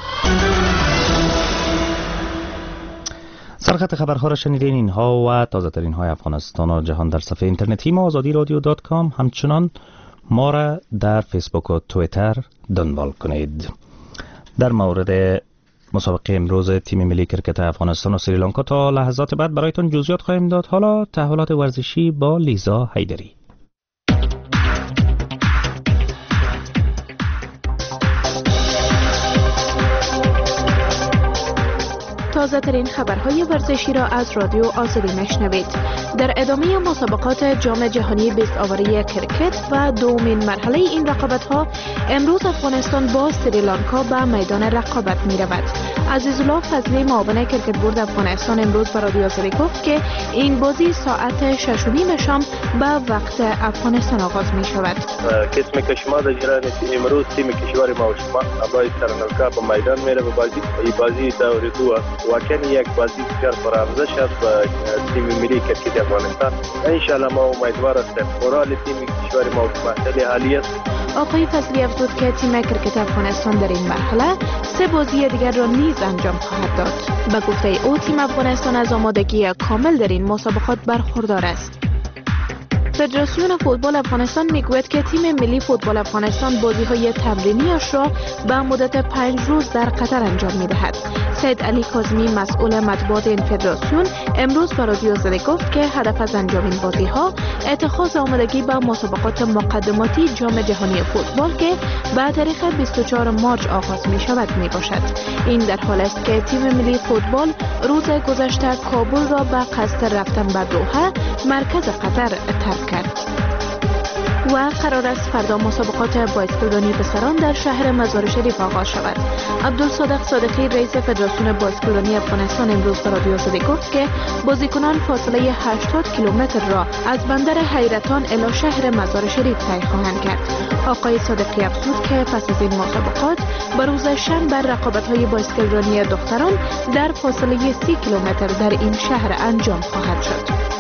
سرخط خبرها را شنیدین. اینها و تازه ترین های افغانستان و جهان در صفحه اینترنتی ما azadiradio.com. همچنان ما را در فیسبوک و تویتر دنبال کنید. در مورد مسابقه امروز تیم ملی کرکت افغانستان و سریلانکا تا لحظات بعد برایتون جزئیات خواهیم داد. حالا تحولات ورزشی با لیزا حیدری. تازه ترین خبرهای ورزشی را از رادیو آزادی میشنوید. در ادامه مسابقات جام جهانی 20 آوری کرکت و دومین مرحله این رقابت‌ها امروز افغانستان با سریلانکا به میدان رقابت می‌رود. عزیزالله فضلی معاون کرکت بورد افغانستان امروز به رادیو آزادی گفت که این بازی ساعت 6:30 شام به وقت افغانستان آغاز می‌شود. قسم که شما در جریان امروز تیم کشور ما و شما برای سریلانکا به میدان میره به بازی. این بازی دور دو واقعا یک بازی بسیار پرارزش است به تیم ملی کرکت افغانستان. انشالله ما امیدوار هستیم مورال تیم کشور ما به مرحله حالی است. آقای فضلی افزود که تیم کرکت افغانستان در این مرحله 3 بازی دیگر را نیز انجام خواهد داد. به گفته او تیم افغانستان از آمادگی کامل در این مسابقات برخوردار است. فدراسیون فوتبال افغانستان میگوید که تیم ملی فوتبال افغانستان بازی‌های تمرینیش را به مدت 5 روز در قطر انجام می‌دهد. سید علی کاظمی مسئول مطبوعات این فدراسیون امروز به رادیو آزادی گفت که هدف از انجام این بازی‌ها اتخاذ آمادگی به مسابقات مقدماتی جام جهانی فوتبال که به تاریخ 24 مارس آغاز می‌شود میباشد. این در حالی است که تیم ملی فوتبال روز گذشته کابل را به قصد رفتن به دوحه مرکز قطر ترک کرد. و قرار است فردا مسابقات بایسکلرانی پسران در شهر مزار شریف آغاز شود. عبدالصادق صادقی رئیس فدراسیون بایسکلرانی افغانستان امروز به رادیو آزادی گفت که بازیکنان فاصله 80 کیلومتر را از بندر حیرتان الی شهر مزار شریف طی خواهند کرد. آقای صادقی افزود که پس از این مسابقات به روز شنبه رقابت‌های بایسکلرانی دختران در فاصله 30 کیلومتر در این شهر انجام خواهد شد.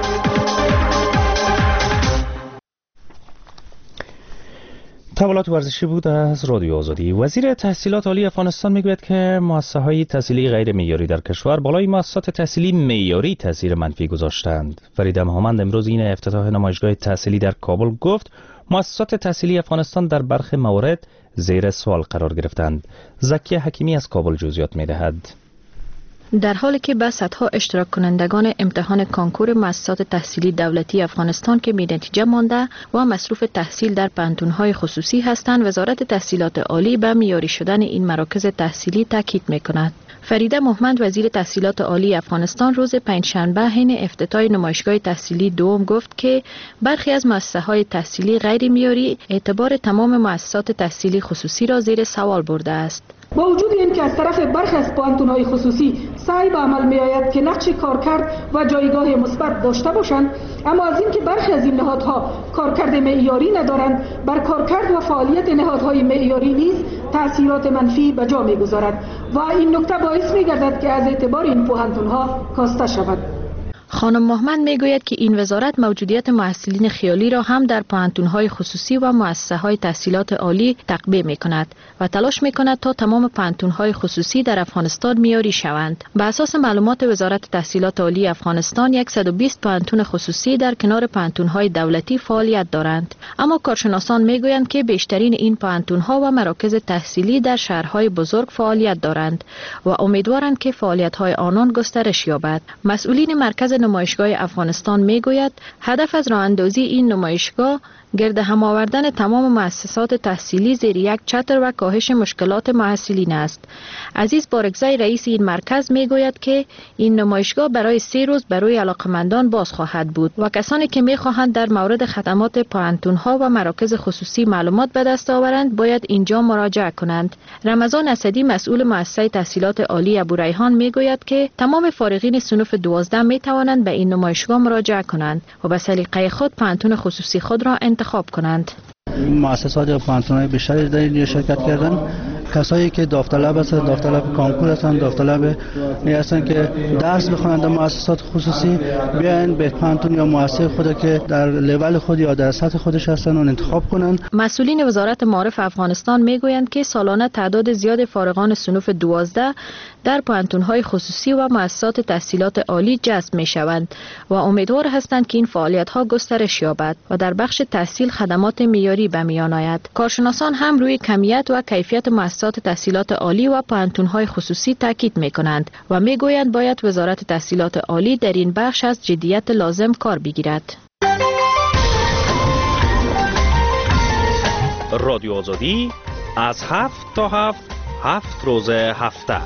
تحولات ورزشی بود از رادیو آزادی. وزیر تحصیلات عالی افغانستان میگوید که مؤسسه‌های تحصیلی غیر معیاری در کشور بالای مؤسسات تحصیلی معیاری تاثیر منفی گذاشتند. فریده محمد امروز این افتتاح نمایشگاه تحصیلی در کابل گفت مؤسسات تحصیلی افغانستان در برخی موارد زیر سوال قرار گرفتند. زکیه حکیمی از کابل جزئیات می‌دهد. در حالی که به صدها اشتراک کنندگان امتحان کانکور مؤسسات تحصیلی دولتی افغانستان که بی نتیجه مانده و مصروف تحصیل در پانتون‌های خصوصی هستند، وزارت تحصیلات عالی به معیاری شدن این مراکز تحصیلی تاکید می‌کند. فریده محمد وزیر تحصیلات عالی افغانستان روز پنجشنبه حین افتتاح نمایشگاه تحصیلی دوم گفت که برخی از مؤسسه‌های تحصیلی غیر معیاری اعتبار تمام مؤسسات تحصیلی خصوصی را زیر سوال برده است. با وجود این که از طرف برخی از پوهنتون‌های خصوصی سعی به عمل می‌آید که نقش کارکرد و جایگاه مثبت داشته باشند، اما از اینکه برخی از این نهادها کارکرد معیاری ندارند، بر کارکرد و فعالیت نهادهای معیاری نیز تأثیرات منفی به جا می‌گذارد و این نکته باعث می‌گردد که از اعتبار این پوهنتون‌ها کاسته شود. خانم محمد میگوید که این وزارت موجودیت محصلین خیالی را هم در پوهنتون‌های خصوصی و مؤسسه‌های تحصیلات عالی تقویه می‌کند و تلاش می‌کند تا تمام پوهنتون‌های خصوصی در افغانستان معیاری شوند. به اساس معلومات وزارت تحصیلات عالی افغانستان 120 پوهنتون خصوصی در کنار پوهنتون‌های دولتی فعالیت دارند، اما کارشناسان میگویند که بیشترین این پوهنتون‌ها و مراکز تحصیلی در شهرهای بزرگ فعالیت دارند و امیدوارند که فعالیت‌های آنان گسترش یابد. مسئولین مرکز نمایشگاه افغانستان میگوید هدف از راه اندازی این نمایشگاه گرد هم آوردن تمام مؤسسات تحصیلی زیر یک چتر و کاهش مشکلات محصلین است. عزیز بارگزای رئیس این مرکز میگوید که این نمایشگاه برای 3 روز برای علاقمندان باز خواهد بود و کسانی که میخواهند در مورد خدمات پوهنتون‌ها و مراکز خصوصی معلومات به دست آورند باید اینجا مراجعه کنند. رمضان اسدی مسئول مؤسسه تحصیلات عالی ابوریحان میگوید که تمام فارغین صنف 12 میتوانند به این نمایشگاه مراجعه کنند و به سلیقه خود پوهنتون خصوصی خود را انتخاب کنند. مؤسسات یا پوهنتون‌های بیشتری در اینجا شرکت کردن. کسایی که داوطلب هستند، داوطلب کانکور هستند، داوطلب هستند که درس بخونند در مؤسسات خصوصی، بیاین به پوهنتون یا مؤسسه خود که در لول خود یا در سطح خودش هستند اون انتخاب کنند. مسئولین وزارت معارف افغانستان میگویند که سالانه تعداد زیاد فارغان صنف 12 در پوهنتون‌های خصوصی و مؤسسات تحصیلات عالی جذب می‌شوند و امیدوار هستند که این فعالیت‌ها گسترش یابد و در بخش تحصیل خدمات معیاری به میان آید. کارشناسان هم روی کمیت و کیفیت مؤسسات تحصیلات عالی و پوهنتون‌های خصوصی تاکید می‌کنند و می‌گویند باید وزارت تحصیلات عالی در این بخش از جدیت لازم کار بگیرد. رادیو آزادی از 7 تا 7 روز هفته.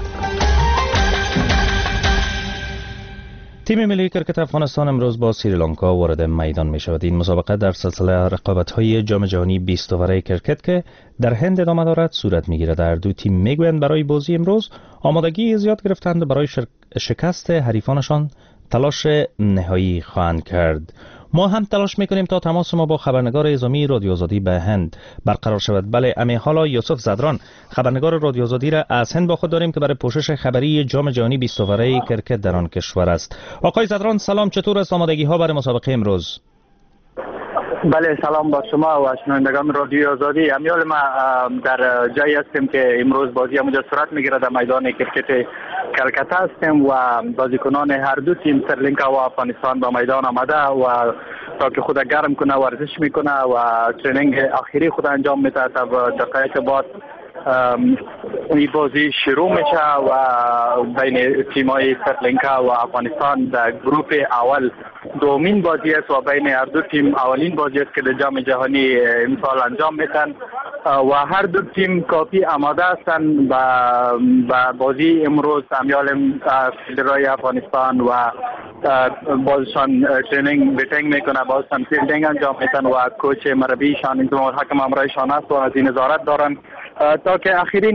تیم ملی کرکت افغانستان امروز با سریلانکا وارد میدان می شود. این مسابقه در سلسله رقابت‌های جام جهانی 20 اوره کرکت که در هند ادامه دارد صورت می گیرد. در دو تیم می گویند برای بازی امروز آمادگی زیاد گرفتند، برای شکست حریفانشان تلاش نهایی خواهند کرد. ما هم تلاش میکنیم تا تماس ما با خبرنگار اعزامی رادیو آزادی به هند برقرار شود. بله، امی حالا یوسف زدران خبرنگار رادیو آزادی را از هند با خود داریم که برای پوشش خبری جام جهانی 20 اوره کرکت در آن کشور است. آقای زدران سلام، چطور است آمادگی ها برای مسابقه امروز؟ بله، سلام با شما و شنوندگان رادیو آزادی. امیال ما در جایی هستیم که امروز بازی همونجا صورت میگیره، در میدان کرکت کلکته هستیم و بازیکنان هر دو تیم سریلانکا و افغانستان به میدان آمده و تا که خود گرم کنه ورزش میکنه و ترینینگ آخری خود انجام میده تا دقایق بعد این بازی شروع میشه و بین تیمای سریلانکا و افغانستان در گروپ اول دومین بازی است و بین هر دو تیم اولین بازی است که در جام جهانی امسال انجام میدن و هر دو تیم کافی آماده هستند با بازی امروز. امیال فدرای افغانستان و بازشان ترینینگ بیتینگ میکنه، بازشان فیلدینگ انجام میتن و کوچ مربیشان انضمام حکم امرایشان است و از این نظارت دارن تا که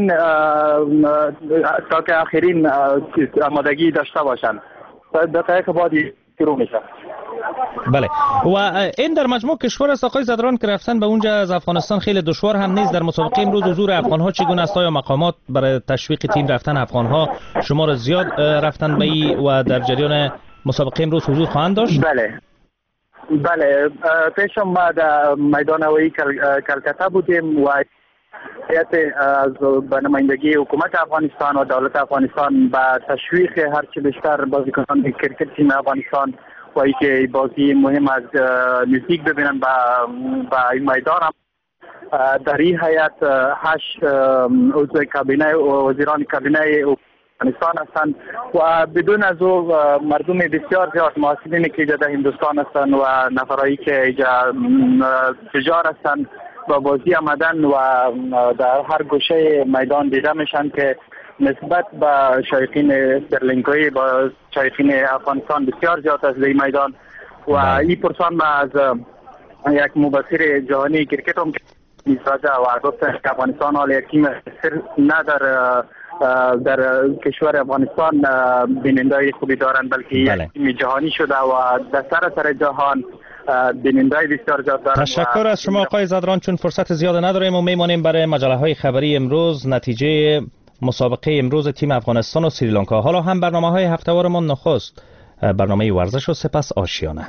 آخرین آمادگی داشته باشن. دقیقه بعد شروع میشه. بله، و این در مجموع کشور است آقای زدران که رفتن به اونجا از افغانستان خیلی دشوار هم نیست. در مسابقه امروز حضور افغان ها چگونه است؟ آیا مقامات برای تشویق تیم رفتن افغان ها شمار زیاد رفتن به ای و در جریان مسابقه امروز حضور خواهند داشت؟ بله، پیش ما در میدان هوایی کلکته بودیم و از به نمایندگی حکومت افغانستان و دولت افغانستان به تشویق هرچی بیشتر بازیکنان کرکت تیم افغانستان و اینکه بازی مهم از نزدیک ببینن به این میدان هم در این هیئت 8 عضو کابینه و وزیران کابینه افغانستان هستند و بدون از او مردم بسیار زیاد محصلینی که در هندوستان هستند و نفرایی که تجار هستند با بازی آمدن و در هر گوشه میدان دیده میشن که نسبت به شایقین سریلانکایی با شایقین افغانستان بسیار زیاد است در میدان و این پرسان ما از یک مبصر جهانی کرکت هم میسازه و گفتن که افغانستان حال یک تیم نه در کشور افغانستان بیننده خوبی دارن بلکه یک تیم جهانی شده و در سراسر جهان بیننده‌ای بسیار زیاد دارن. تشکر از شما آقای زدران. چون فرصت زیاد نداریم و میمانیم برای مجله های خبری امروز نتیجه مسابقه امروز تیم افغانستان و سریلانکا. حالا هم برنامه های هفته‌وارمان نخست برنامه ورزش و سپس آشیانه.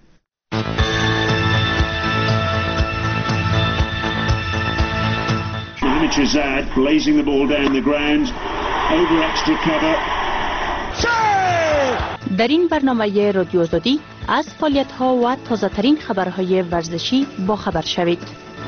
در این برنامه رادیو آزادی از فعالیت‌ها و تازه‌ترین خبرهای ورزشی با خبر شوید.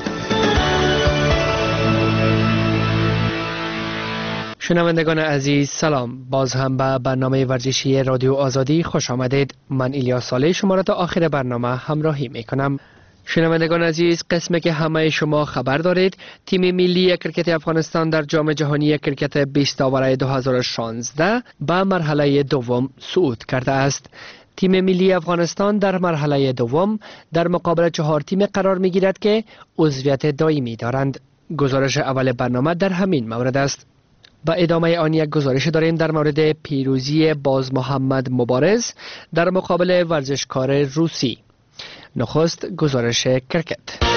شنوندگان عزیز سلام، باز هم به برنامه ورزشی رادیو آزادی خوش آمدید. من الیاس صالح شما را تا آخر برنامه همراهی می کنم. شنوندگان عزیز، قسمی که همه شما خبر دارید، تیم ملی کرکت افغانستان در جام جهانی کرکت 20 آور 2016 به مرحله دوم صعود کرده است. تیم ملی افغانستان در مرحله دوم در مقابل 4 تیم قرار می گیرد که عضویت دائمی دارند. گزارش اول برنامه در همین مورد است. با ادامه آن یک گزارش داریم در مورد پیروزی باز محمد مبارز در مقابل ورزشکار روسی. نخست گزارش کرکت.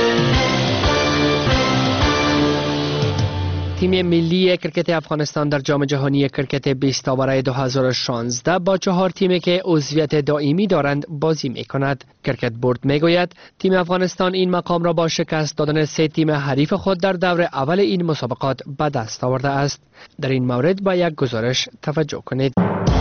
تیم ملی کرکت افغانستان در جام جهانی کرکت 20 آور 2016 با 4 تیمی که عضویت دائمی دارند بازی می کند. کرکت بورد می گوید تیم افغانستان این مقام را با شکست دادن 3 تیم حریف خود در دور اول این مسابقات به دست آورده است. در این مورد با یک گزارش توجه کنید.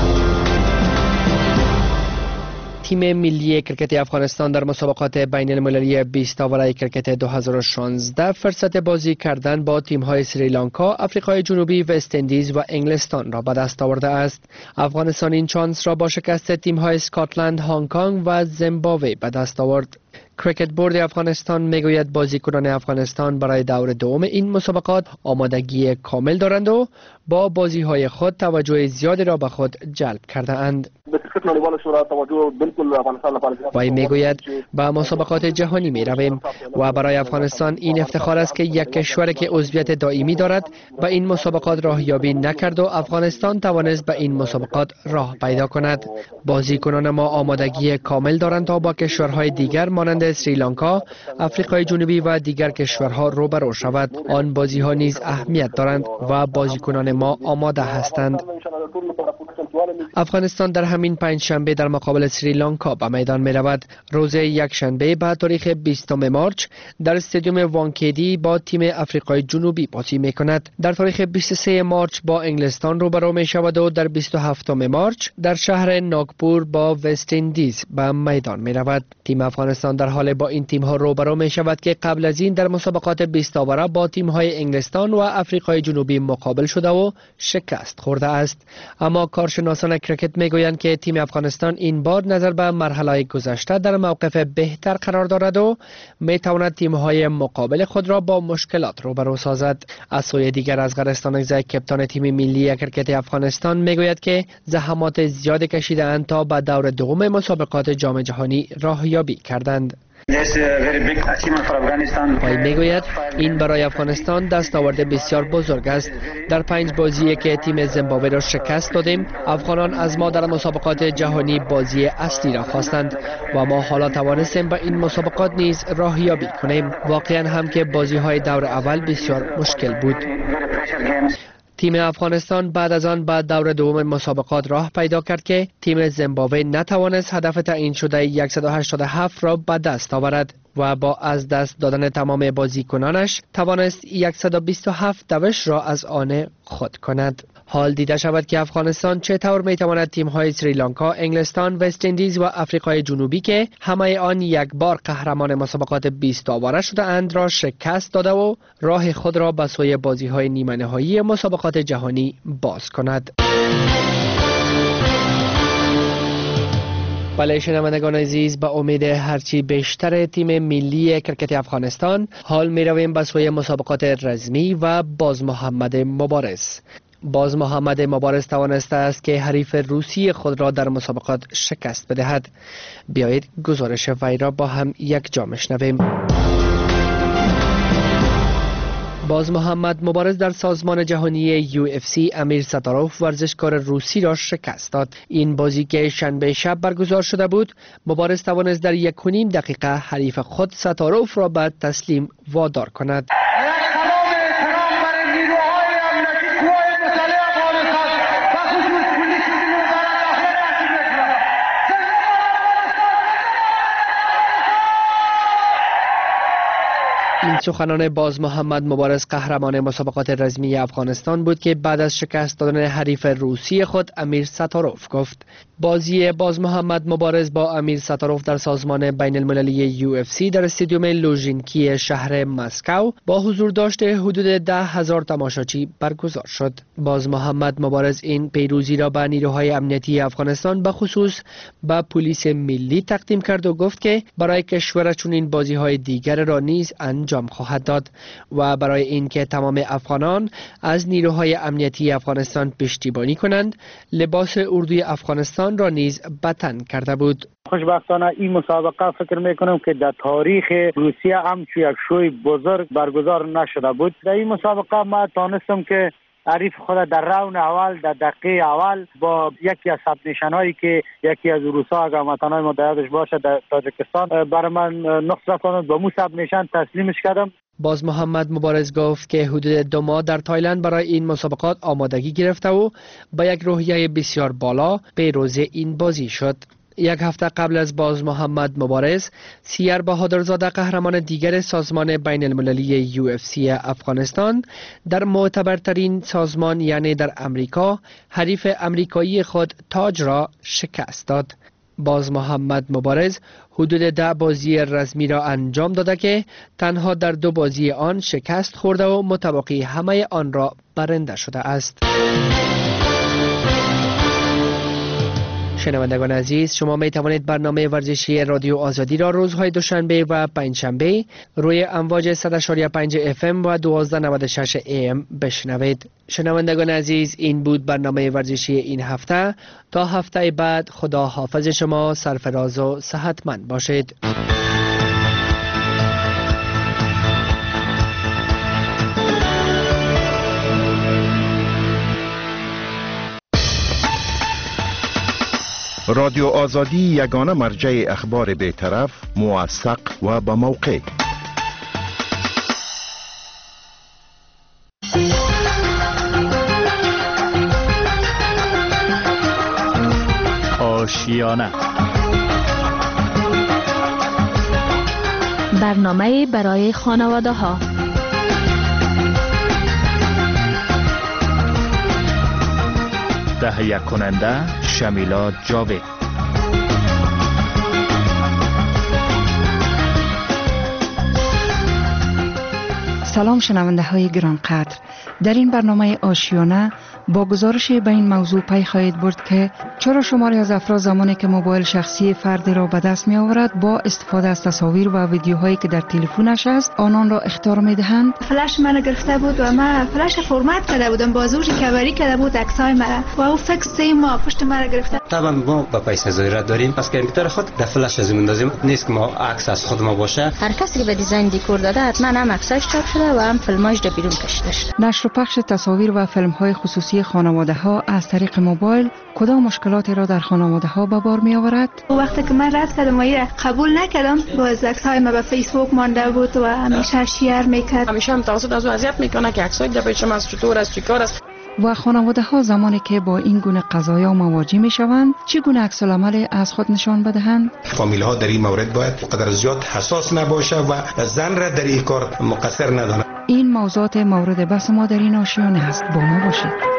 تیم ملی کرکت افغانستان در مسابقات بین المللی 20 آور کرکت 2016 فرصت بازی کردن با تیم‌های سریلانکا، آفریقای جنوبی، وست اندیز و انگلستان را به دست آورده است. افغانستان این چانس را با شکست تیم‌های اسکاتلند، هنگ کنگ و زیمبابوه به دست آورد. کرکت بورد افغانستان میگوید بازیکنان افغانستان برای دور دوم این مسابقات آمادگی کامل دارند و با بازی‌های خود توجه زیادی را به خود جلب کرده اند. وی میگوید به مسابقات جهانی می رویم و برای افغانستان این افتخار است که یک کشور که عضویت دائمی دارد به این مسابقات راهیابی نکرد و افغانستان توانست به این مسابقات راه پیدا کند. بازیکنان ما آمادگی کامل دارند تا با کشورهای دیگر مانند سریلانکا، آفریقای جنوبی و دیگر کشورها روبرو شود. آن بازی‌ها نیز اهمیت دارند و بازیکنان ما آماده هستند. افغانستان در همین پنجشنبه در مقابل سریلانکا به میدان می رود. روز یکشنبه به تاریخ 20 مارچ در استادیوم وانکیدی با تیم آفریقای جنوبی بازی می کند. در تاریخ 23 مارچ با انگلستان روبرو می شود و در 27 مارچ در شهر ناگپور با وست اندیز به میدان می رود. تیم افغانستان در حال با این تیم ها روبرو می شود که قبل از این در مسابقات 20 آوره با تیم های انگلستان و آفریقای جنوبی مقابل شده و شکست خورده است. اما کارشناسان کرکت میگویند که تیم افغانستان این بار نظر به مرحله گذشته در موقف بهتر قرار دارد و میتواند تیم‌های مقابل خود را با مشکلات روبرو سازد. از سوی دیگر ازغرستانگزی کپتان تیم ملی کرکت افغانستان میگوید که زحمات زیاد کشیده‌اند تا به دور دوم مسابقات جام جهانی راهیابی کردند. پای میگوید این برای افغانستان دستاورد بسیار بزرگ است. در 5 بازی که تیم زیمبابوه را شکست دادیم، افغانان از ما در مسابقات جهانی بازی اصلی را خواستند و ما حالا توانستیم به این مسابقات نیز راهیابی کنیم. واقعا هم که بازی های دور اول بسیار مشکل بود. تیم افغانستان بعد از آن به دور دوم مسابقات راه پیدا کرد که تیم زیمبابوه نتوانست هدف تعیین شده 187 را به دست آورد و با از دست دادن تمام بازیکنانش توانست 127 دوش را از آن خود کند. حال دیده شود که افغانستان چطور میتواند تیم‌های سریلانکا، انگلستان، وست اندیز و آفریقای جنوبی که همه آن یک بار قهرمان مسابقات 20 آواره شده اند را شکست داده و راه خود را به سوی بازی‌های نیمه نهایی مسابقات جهانی باز کند. بله شنوندگان عزیز، به امید هرچی بیشتر تیم ملی کرکت افغانستان حال می رویم به سوی مسابقات رزمی و باز محمد مبارز. باز محمد مبارز توانسته است که حریف روسی خود را در مسابقات شکست بدهد. بیایید گزارش وی را با هم یک جا بشنویم. باز محمد مبارز در سازمان جهانی UFC امیر ستاروف ورزشکار روسی را شکست داد. این بازی که شنبه شب برگزار شده بود، مبارز توانست در 1.5 دقیقه حریف خود ستاروف را به تسلیم وادار کند. این سخنان باز محمد مبارز قهرمان مسابقات رزمی افغانستان بود که بعد از شکست دادن حریف روسی خود امیر ستاروف گفت. بازی باز محمد مبارز با امیر ستاروف در سازمان بین المللی UFC در استادیوم لوژینکی شهر مسکو با حضور داشته حدود 10,000 تماشاچی برگزار شد. باز محمد مبارز این پیروزی را به نیروهای امنیتی افغانستان به خصوص به پلیس ملی تقدیم کرد و گفت که برای کشور چون این بازی های دیگر را نیز انجام خواهد داد و برای اینکه تمام افغانان از نیروهای امنیتی افغانستان پشتیبانی کنند، لباس اردوی افغانستان را نیز به تن کرده بود. خوشبختانه این مسابقه فکر میکنم که در تاریخ روسیه همچو یک شوی بزرگ برگزار نشده بود. در این مسابقه ما تانستم که حریف خود در راوند اول در دقیقه اول با یکی از ثبت نشانهایی که یکی از روسا اگر متنای مدعیاتش باشه در تاجیکستان برای من نقص رفتند با مو ثبت نشان تسلیمش کردم. باز محمد مبارز گفت که حدود 2 ماه در تایلند برای این مسابقات آمادگی گرفته و با یک روحیه بسیار بالا پیروز این بازی شد. یک هفته قبل از باز محمد مبارز، سیر بهادرزاده قهرمان دیگر سازمان بین المللی UFC افغانستان در معتبرترین سازمان یعنی در امریکا حریف امریکایی خود تاج را شکست داد. باز محمد مبارز حدود 10 بازی رسمی را انجام داده که تنها در 2 بازی آن شکست خورده و متبقی همه آن را برنده شده است. شنوندگان عزیز، شما می توانید برنامه ورزشی رادیو آزادی را روزهای دوشنبه و پنجشنبه روی امواج 100.5 FM و 1296 AM بشنوید. شنوندگان عزیز، این بود برنامه ورزشی این هفته. تا هفته بعد خدا حافظ شما، سرفراز و صحتمند باشید. رادیو آزادی یگانه مرجع اخبار بی‌طرف، موثق و با موقع. آشیانه برنامه برای خانواده ها. تهیه کننده شمیلا جاوید. سلام شنونده های گرانقدر، در این برنامه آشیانه با گزارش به این موضوع پی خواهید برد که چرا شماری از افراد زمانی که موبایل شخصی فردی را به دست می آورد با استفاده از تصاویر و ویدیوهایی که در تلفنش است آنان را اخطار می دهند. فلش من گرفته بود و من فلش فرمت کرده بودم، بازوش کاوری کرده بود عکسای مرا و او فکس 3 ماه پشت مرا گرفته. طبعا ما با پیسه ضرورت داریم، پس کامپیوتر خود در فلش از میندازیم، نیست که ما عکس از خود ما باشه. هر کسی که به دیزاین دیکور داده حتما هم عکساش چاپ شده و هم فیلماش در بیرون کشیده شده. نشر و پخش تصاویر و فیلم‌های خصوصی خانواده‌ها از طریق موبایل کدام مشکلاتی را در خانواده‌ها به بار می‌آورد؟ وقتی که من رد کردم و قبول نکردم، باز عکس‌های ما به فیسبوک مانده بود و همیشه شیر می‌کرد. همیشه متوسط از اذیت می‌کنه که عکسای در پیشم از چطور است، چیکار است. و خانواده‌ها زمانی که با این گونه قضایا مواجه می‌شوند چگونه عکس‌العمل از خود نشان بدهند؟ فامیل‌ها در این مورد باید قدر زیاد حساس نباشه و زن را در این کار مقصر ندانه. این موضوعات مورد بحث ما در این آشیانه است. با ما باشید.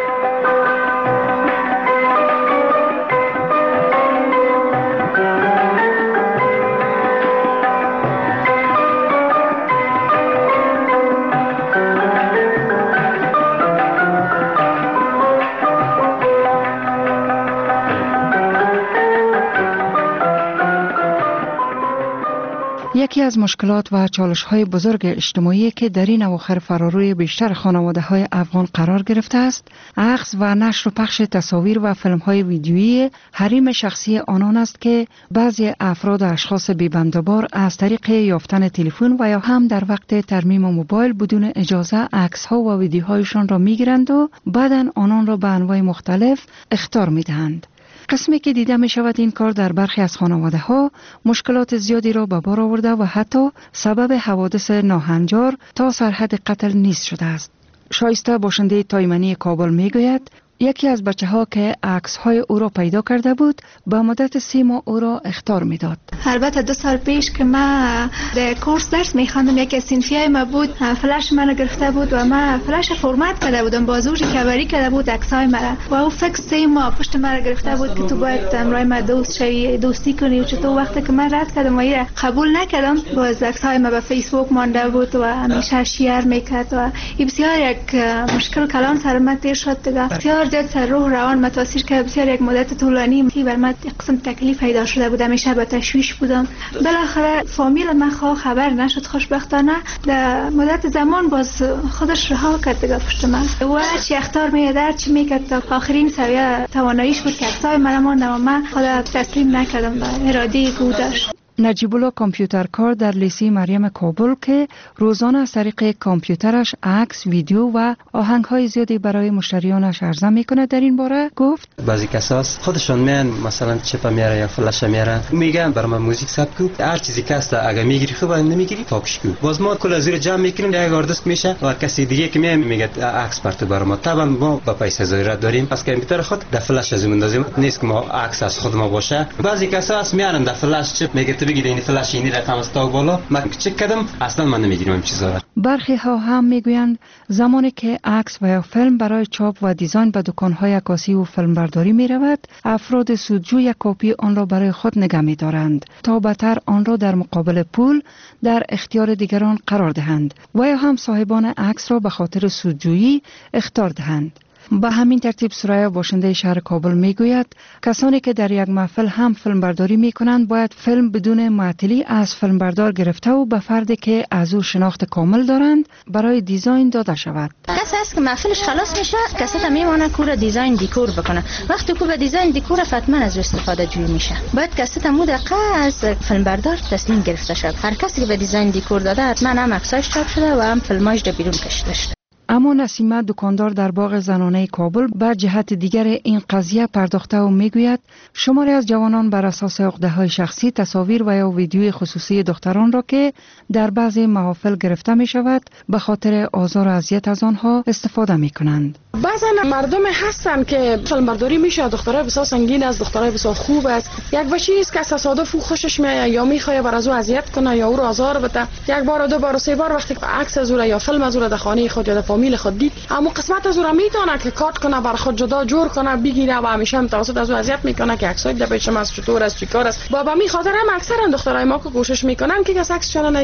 یکی از مشکلات و چالش‌های بزرگ اجتماعی که در این اواخر فراروی بیشتر خانواده‌های افغان قرار گرفته است، اخذ و نشر و پخش تصاویر و فیلم‌های ویدیویی حریم شخصی آنان است که بعضی افراد و اشخاص بی‌بندوبار از طریق یافتن تلفن و یا هم در وقت ترمیم موبایل بدون اجازه عکس‌ها و ویدیوهایشان را می‌گیرند و بعداً آنان را به انواع مختلف اخطار می‌دهند. قسمی که دیده می شود این کار در برخی از خانواده ها مشکلات زیادی را به بار آورده و حتی سبب حوادث ناهنجار تا سرحد قتل نیز شده است. شایسته باشنده تایمنی کابل می گوید یکی از بچه ها که عکس های او را پیدا کرده بود به مدت 3 ماه او را اخطار می داد. البته 2 سال پیش که من در کورس درس می خواندم، یکی از صنفیای ما بود، فلش من گرفته بود و من فلش فرمت کرده بودم، بازوش کاوری کرده بود عکسای مرا و او فکس 3 ماه پشت مرا گرفته بود که تو باید امرای ما دوست شوی، دوستی کنی و چطور. وقتی که من رد کردم و قبول نکردم، باز عکسای ما به فیسبوک مانده بود و همیشه شیر میکرد و بسیار یک مشکل کلان سر من تیر شد دیگه. بسیار زیاد سر روح روان متاثر کرد، بسیار یک مدت طولانی که بر من قسم تکلیف پیدا شده بود، همیشه به تشویش بودم. بالاخره فامیل من خبر نشد، خوشبختانه در مدت زمان باز خودش رها کرد دیگه پشت من و چی اختار میاد چی میکرد تا آخرین سویه تواناییش بود که عکسای من ماند و من خدا تسلیم نکردم به اراده او داشت. نجیب الله کامپیوتر کار در لیسه مریم کابل که روزانه از طریق کامپیوترش عکس، ویدیو و آهنگ‌های زیادی برای مشتریانش عرضه میکنه در این باره گفت بعضی کساس خودشون میان مثلا چپ میاره یا فلش میاره میگن برام موزیک ثبت کو، هر چیزی که است اگه میگیری خوب نمیگیری پاکش کو. باز ما کل از جمع میکنیم یک آردست میشه و کسی دیگه که میگه عکس پرت برام. طبعا ما با پیسه ضرورت داریم، پس کامپیوتر خود در فلش از میندازیم، نیست که ما عکس از خود ما باشه. بعضی کساس میارن در فلش چپ میگه بگید این فلش این رقم است تا بالا من چک کردم اصلا من نمیگیرم این چیزا را. برخی ها هم میگویند زمانی که عکس و یا فیلم برای چاپ و دیزاین به دکان‌های عکاسی و فیلمبرداری میرود، افراد سودجو یک کپی آن را برای خود نگه می‌دارند تا بعدتر آن را در مقابل پول در اختیار دیگران قرار دهند و یا هم صاحبان عکس را به خاطر سودجویی اخطار دهند. به همین ترتیب سریا باشنده شهر کابل میگوید کسانی که در یک محفل هم فیلم برداری میکنند باید فیلم بدون معطلی از فیلم بردار گرفته و به فردی که از او شناخت کامل دارند برای دیزاین داده شود. کسی است که محفلش خلاص میشه کسی میمونه کور دیزاین دیکور بکنه، وقتی که به دیزاین دیکور حتما از استفاده جوی میشه، باید کسی مو دقیقه از فیلم بردار تسلیم گرفته شد. هر کسی که به دیزاین دیکور داده حتما هم عکساش چاپ شده و هم فیلماش در بیرون کشیده شده. اما نسیمه دکاندار در باغ زنانه کابل به جهت دیگر این قضیه پرداخته و میگوید شماری از جوانان بر اساس عقده‌های شخصی تصاویر و یا ویدیوی خصوصی دختران را که در بعضی محافل گرفته می شود به خاطر آزار و اذیت از آنها استفاده می کنند. بعضا مردم هستن که فیلمبرداری میشه، دخترای بسیار سنگین است، دخترای بسیار خوب است، یک بچی است که تصادف خوشش میاد یا میخواد بر از او اذیت کنه یا او را آزار بده، یک بار دو بار سه بار وقتی عکس از او یا فیلم از او در خانه خود یا در فامیل خود دید، اما قسمت از او را میتونه که کات کنه بر خود جدا جور کنه بگیره و همیشه هم توسط از او اذیت میکنه که عکسای در پیشم از چطور است چیکار است. بابا می خاطر هم اکثرا دخترای ما که کوشش میکنن که کس عکسشون نگیره.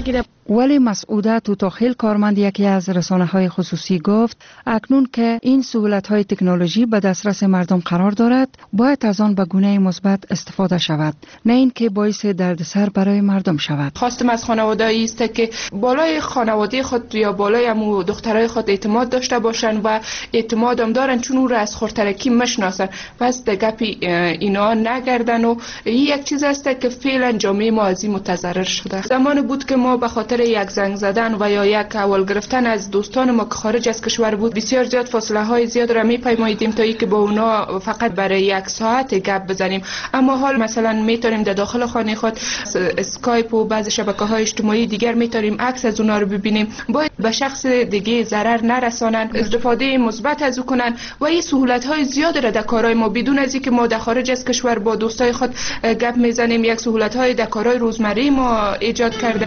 ولی مسعوده توتاخیل کارمند یکی از رسانه‌های خصوصی گفت اکنون که این سهولت‌های تکنولوژی به دسترس مردم قرار دارد باید از آن به گونه مثبت استفاده شود، نه اینکه باعث دردسر برای مردم شود. خواستم از خانواده است که بالای خانواده خود یا بالای امو دخترای خود اعتماد داشته باشن و اعتمادم دارن چون او را از خردترکی میشناسن، پس در گپ اینا نگردن. و یک چیز است که فعلا جامعه ما از این متضرر شده. زمان بود که ما به خاطر یک زنگ زدن و یا یک اول گرفتن از دوستان ما که خارج از کشور بود بسیار زیاد فاصله های زیاد را میپیماییدیم تا اینکه با اونا فقط برای یک ساعت گپ بزنیم. اما حال مثلا میتونیم در داخل خانه خود اسکایپ و بعضی شبکه‌های اجتماعی دیگر میتونیم عکس از اونا رو ببینیم. باید به شخص دیگه ضرر نرسانن، استفاده مثبت از او کنن و این سهولت‌های زیاد را در کارهای ما بدون از اینکه ما در خارج از کشور با دوستای خود گپ میزنیم یک سهولت‌های در کارهای روزمره ما ایجاد کرده.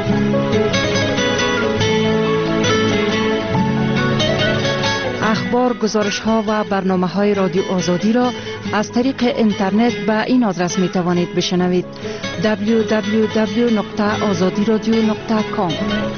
اخبار، گزارش‌ها و برنامه‌های رادیو آزادی را از طریق اینترنت به این آدرس می توانید بشنوید: www.azadiradio.com.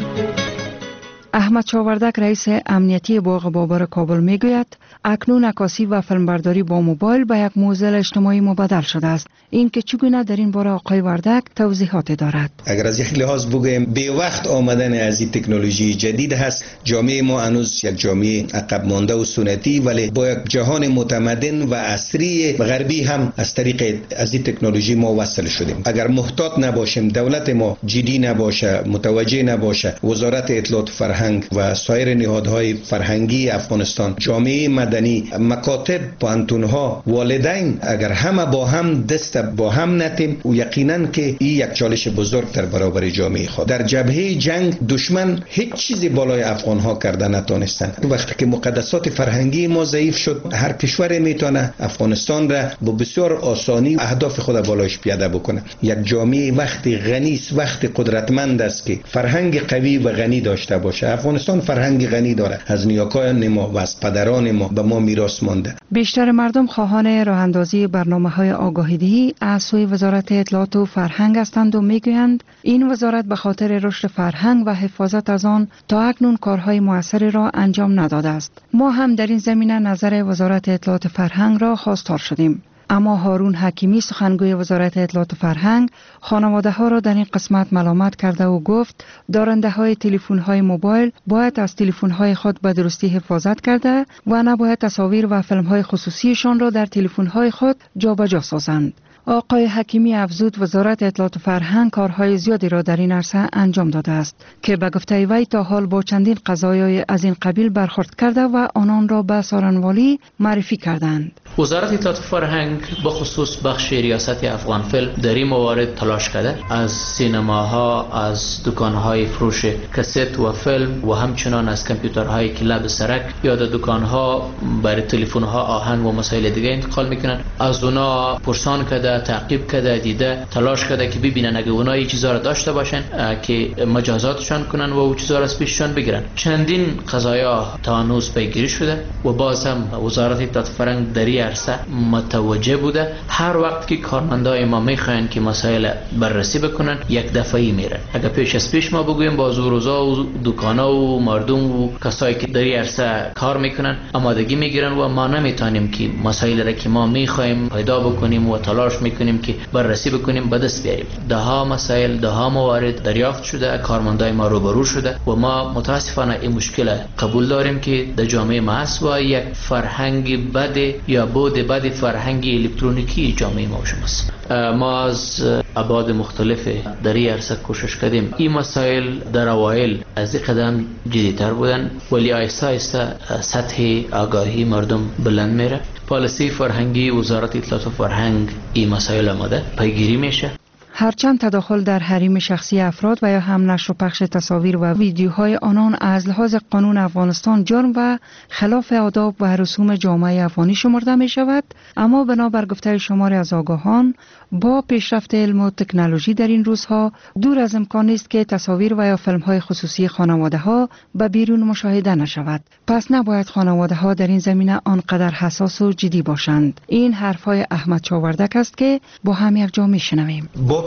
احمد چاوردک رئیس امنیتی باغ بابر کابل می گوید اکنون عکاسی و فیلمبرداری با موبایل به یک موزل اجتماعی مبدل شده است. این که چگونه در این باره آقای وردک توضیحات دارد. اگر از یک لحاظ بگویم به وقت آمدن از این تکنولوژی جدید هست. جامعه ما هنوز یک جامعه عقب مانده و سنتی ولی با یک جهان متمدن و عصری غربی هم از طریق از این تکنولوژی ما وصل شدیم. اگر محتاط نباشیم، دولت ما جدی نباشه، متوجه نباشه، وزارت اطلاعات فرهنگ و سایر نهادهای فرهنگی افغانستان، جامعه مدنی، مکاتب، پانتونها، والدین اگر همه با هم دست با هم نتیم و یقینا که این یک چالش بزرگ در برابر جامعه خود. در جبهه جنگ دشمن هیچ چیزی بالای افغانها کرده نتونستند. وقتی که مقدسات فرهنگی ما ضعیف شد، هر کشور میتونه افغانستان را با بسیار آسانی اهداف خود بالایش پیاده بکنه. یک جامعه وقتی غنی است، وقتی قدرتمند است که فرهنگ قوی و غنی داشته باشه. افغانستان فرهنگ غنی داره، از نیاکان ما و از پدران ما به ما میراث مانده. بیشتر مردم خواهان راه اندازی برنامه‌های آگاهی‌دهی از سوی وزارت اطلاعات و فرهنگ هستند و میگویند این وزارت به خاطر رشد فرهنگ و حفاظت از آن تا اکنون کارهای موثری را انجام نداده است. ما هم در این زمینه نظر وزارت اطلاعات فرهنگ را خواستار شدیم. اما هارون حکیمی سخنگوی وزارت اطلاعات و فرهنگ خانواده ها را در این قسمت ملامت کرده و گفت دارنده های تلفن های موبایل باید از تلفن های خود به درستی حفاظت کرده و نباید تصاویر و فیلم های خصوصیشان را در تلفن های خود جابجا سازند. آقای حکیمی افزود وزارت اطلاعات و فرهنگ کارهای زیادی را در این عرصه انجام داده است که به گفته وی تا حال با چندین قضایای از این قبیل برخورد کرده و آنان را به سارنوالی معرفی کردند. وزارت اطلاعات و فرهنگ به خصوص بخش ریاست افغان فیلم در این موارد تلاش کرده، از سینماها، از دکانهای فروش کست و فیلم و همچنان از کامپیوترهای که لب سرک یا در دکانها برای تلفن‌ها آهنگ و مسائل دیگه انتقال میکنن، از اونا پرسان کرده، تعقیب کرده، دیده، تلاش کرده که ببینن اگه اونا این چیزا را داشته باشن که مجازاتشان کنن و اون چیزا را از پیششان بگیرن. چندین قضایا تا هنوز پیگیری شده و باز هم وزارت اطلاعات و فرهنگ در این عرصه متوجه بوده. هر وقت که کارمندای ما میخواین که مسائل بررسی بکنن یک دفعه‌ای میره. اگه پیش از پیش ما بگویم با زوروزا و دکانا و مردم و کسایی که در این عرصه کار میکنن آمادگی میگیرن و ما نمیتونیم که مسائل را که ما میخوایم پیدا بکنیم و تلاش میکنیم که بررسی بکنیم به دست بیاریم. ده ها مسائل، ده ها موارد دریافت شده، کارمندای ما روبرو شده و ما متاسفانه این مشکل قبول داریم که در جامعه ما هست و یک فرهنگ بد یا بود بد فرهنگ الکترونیکی جامعه ما شماست. ما از ابعاد مختلف در این عرصه کوشش کردیم. این مسائل در اوایل از این قدم جدی‌تر بودن ولی آهسته آهسته سطح آگاهی مردم بلند میره. پالیسی فرهنگی وزارت اطلاعات و فرهنگ این مسائل آماده پیگیری میشه. هرچند تداخل در حریم شخصی افراد و یا هم نشر و پخش تصاویر و ویدیوهای آنان از لحاظ قانون افغانستان جرم و خلاف آداب و رسوم جامعه افغانی شمرده می شود، اما بنابر گفته شماری از آگاهان با پیشرفت علم و تکنولوژی در این روزها دور از امکان نیست که تصاویر و یا فیلم های خصوصی خانواده ها به بیرون مشاهده نشود. پس نباید خانواده ها در این زمینه آنقدر حساس و جدی باشند. این حرفهای احمد چاوردک است که با هم یک جا میشنویم. با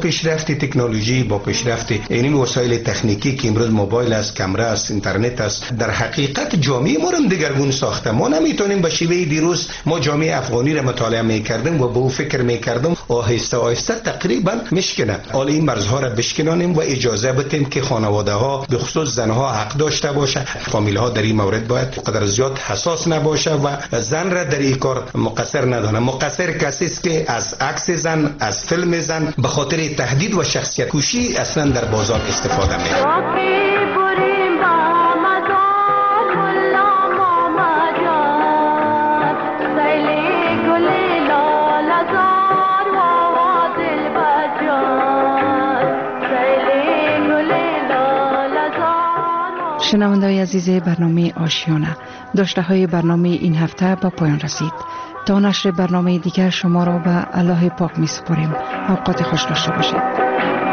پیشرفت تکنولوژی، با پیشرفت این وسایل تکنیکی که امروز موبایل است، کامرا است، اینترنت است، در حقیقت جامعه ما رو دگرگون ساخته. ما نمیتونیم به شیوه دیروز ما جامعه افغانی را مطالعه میکردیم و به او فکر میکردیم، آهسته آهسته تقریبا مشکنه. حالا این مرزها را بشکنانیم و اجازه بدیم که خانواده ها به خصوص زنها حق داشته باشه. فامیل ها در این مورد باید قدر زیاد حساس نباشه و زن را در این کار مقصر ندانه. مقصر کسی است که از عکس زن، از فیلم زن به خاطر تهدید و شخصیت کشی اصلا در بازار استفاده میکنه. شنونده‌های عزیز برنامه آشیانه، داشته های برنامه این هفته با پایان رسید. تا نشر برنامه دیگر شما را به الله پاک می سپاریم. اوقات خوش داشته باشید.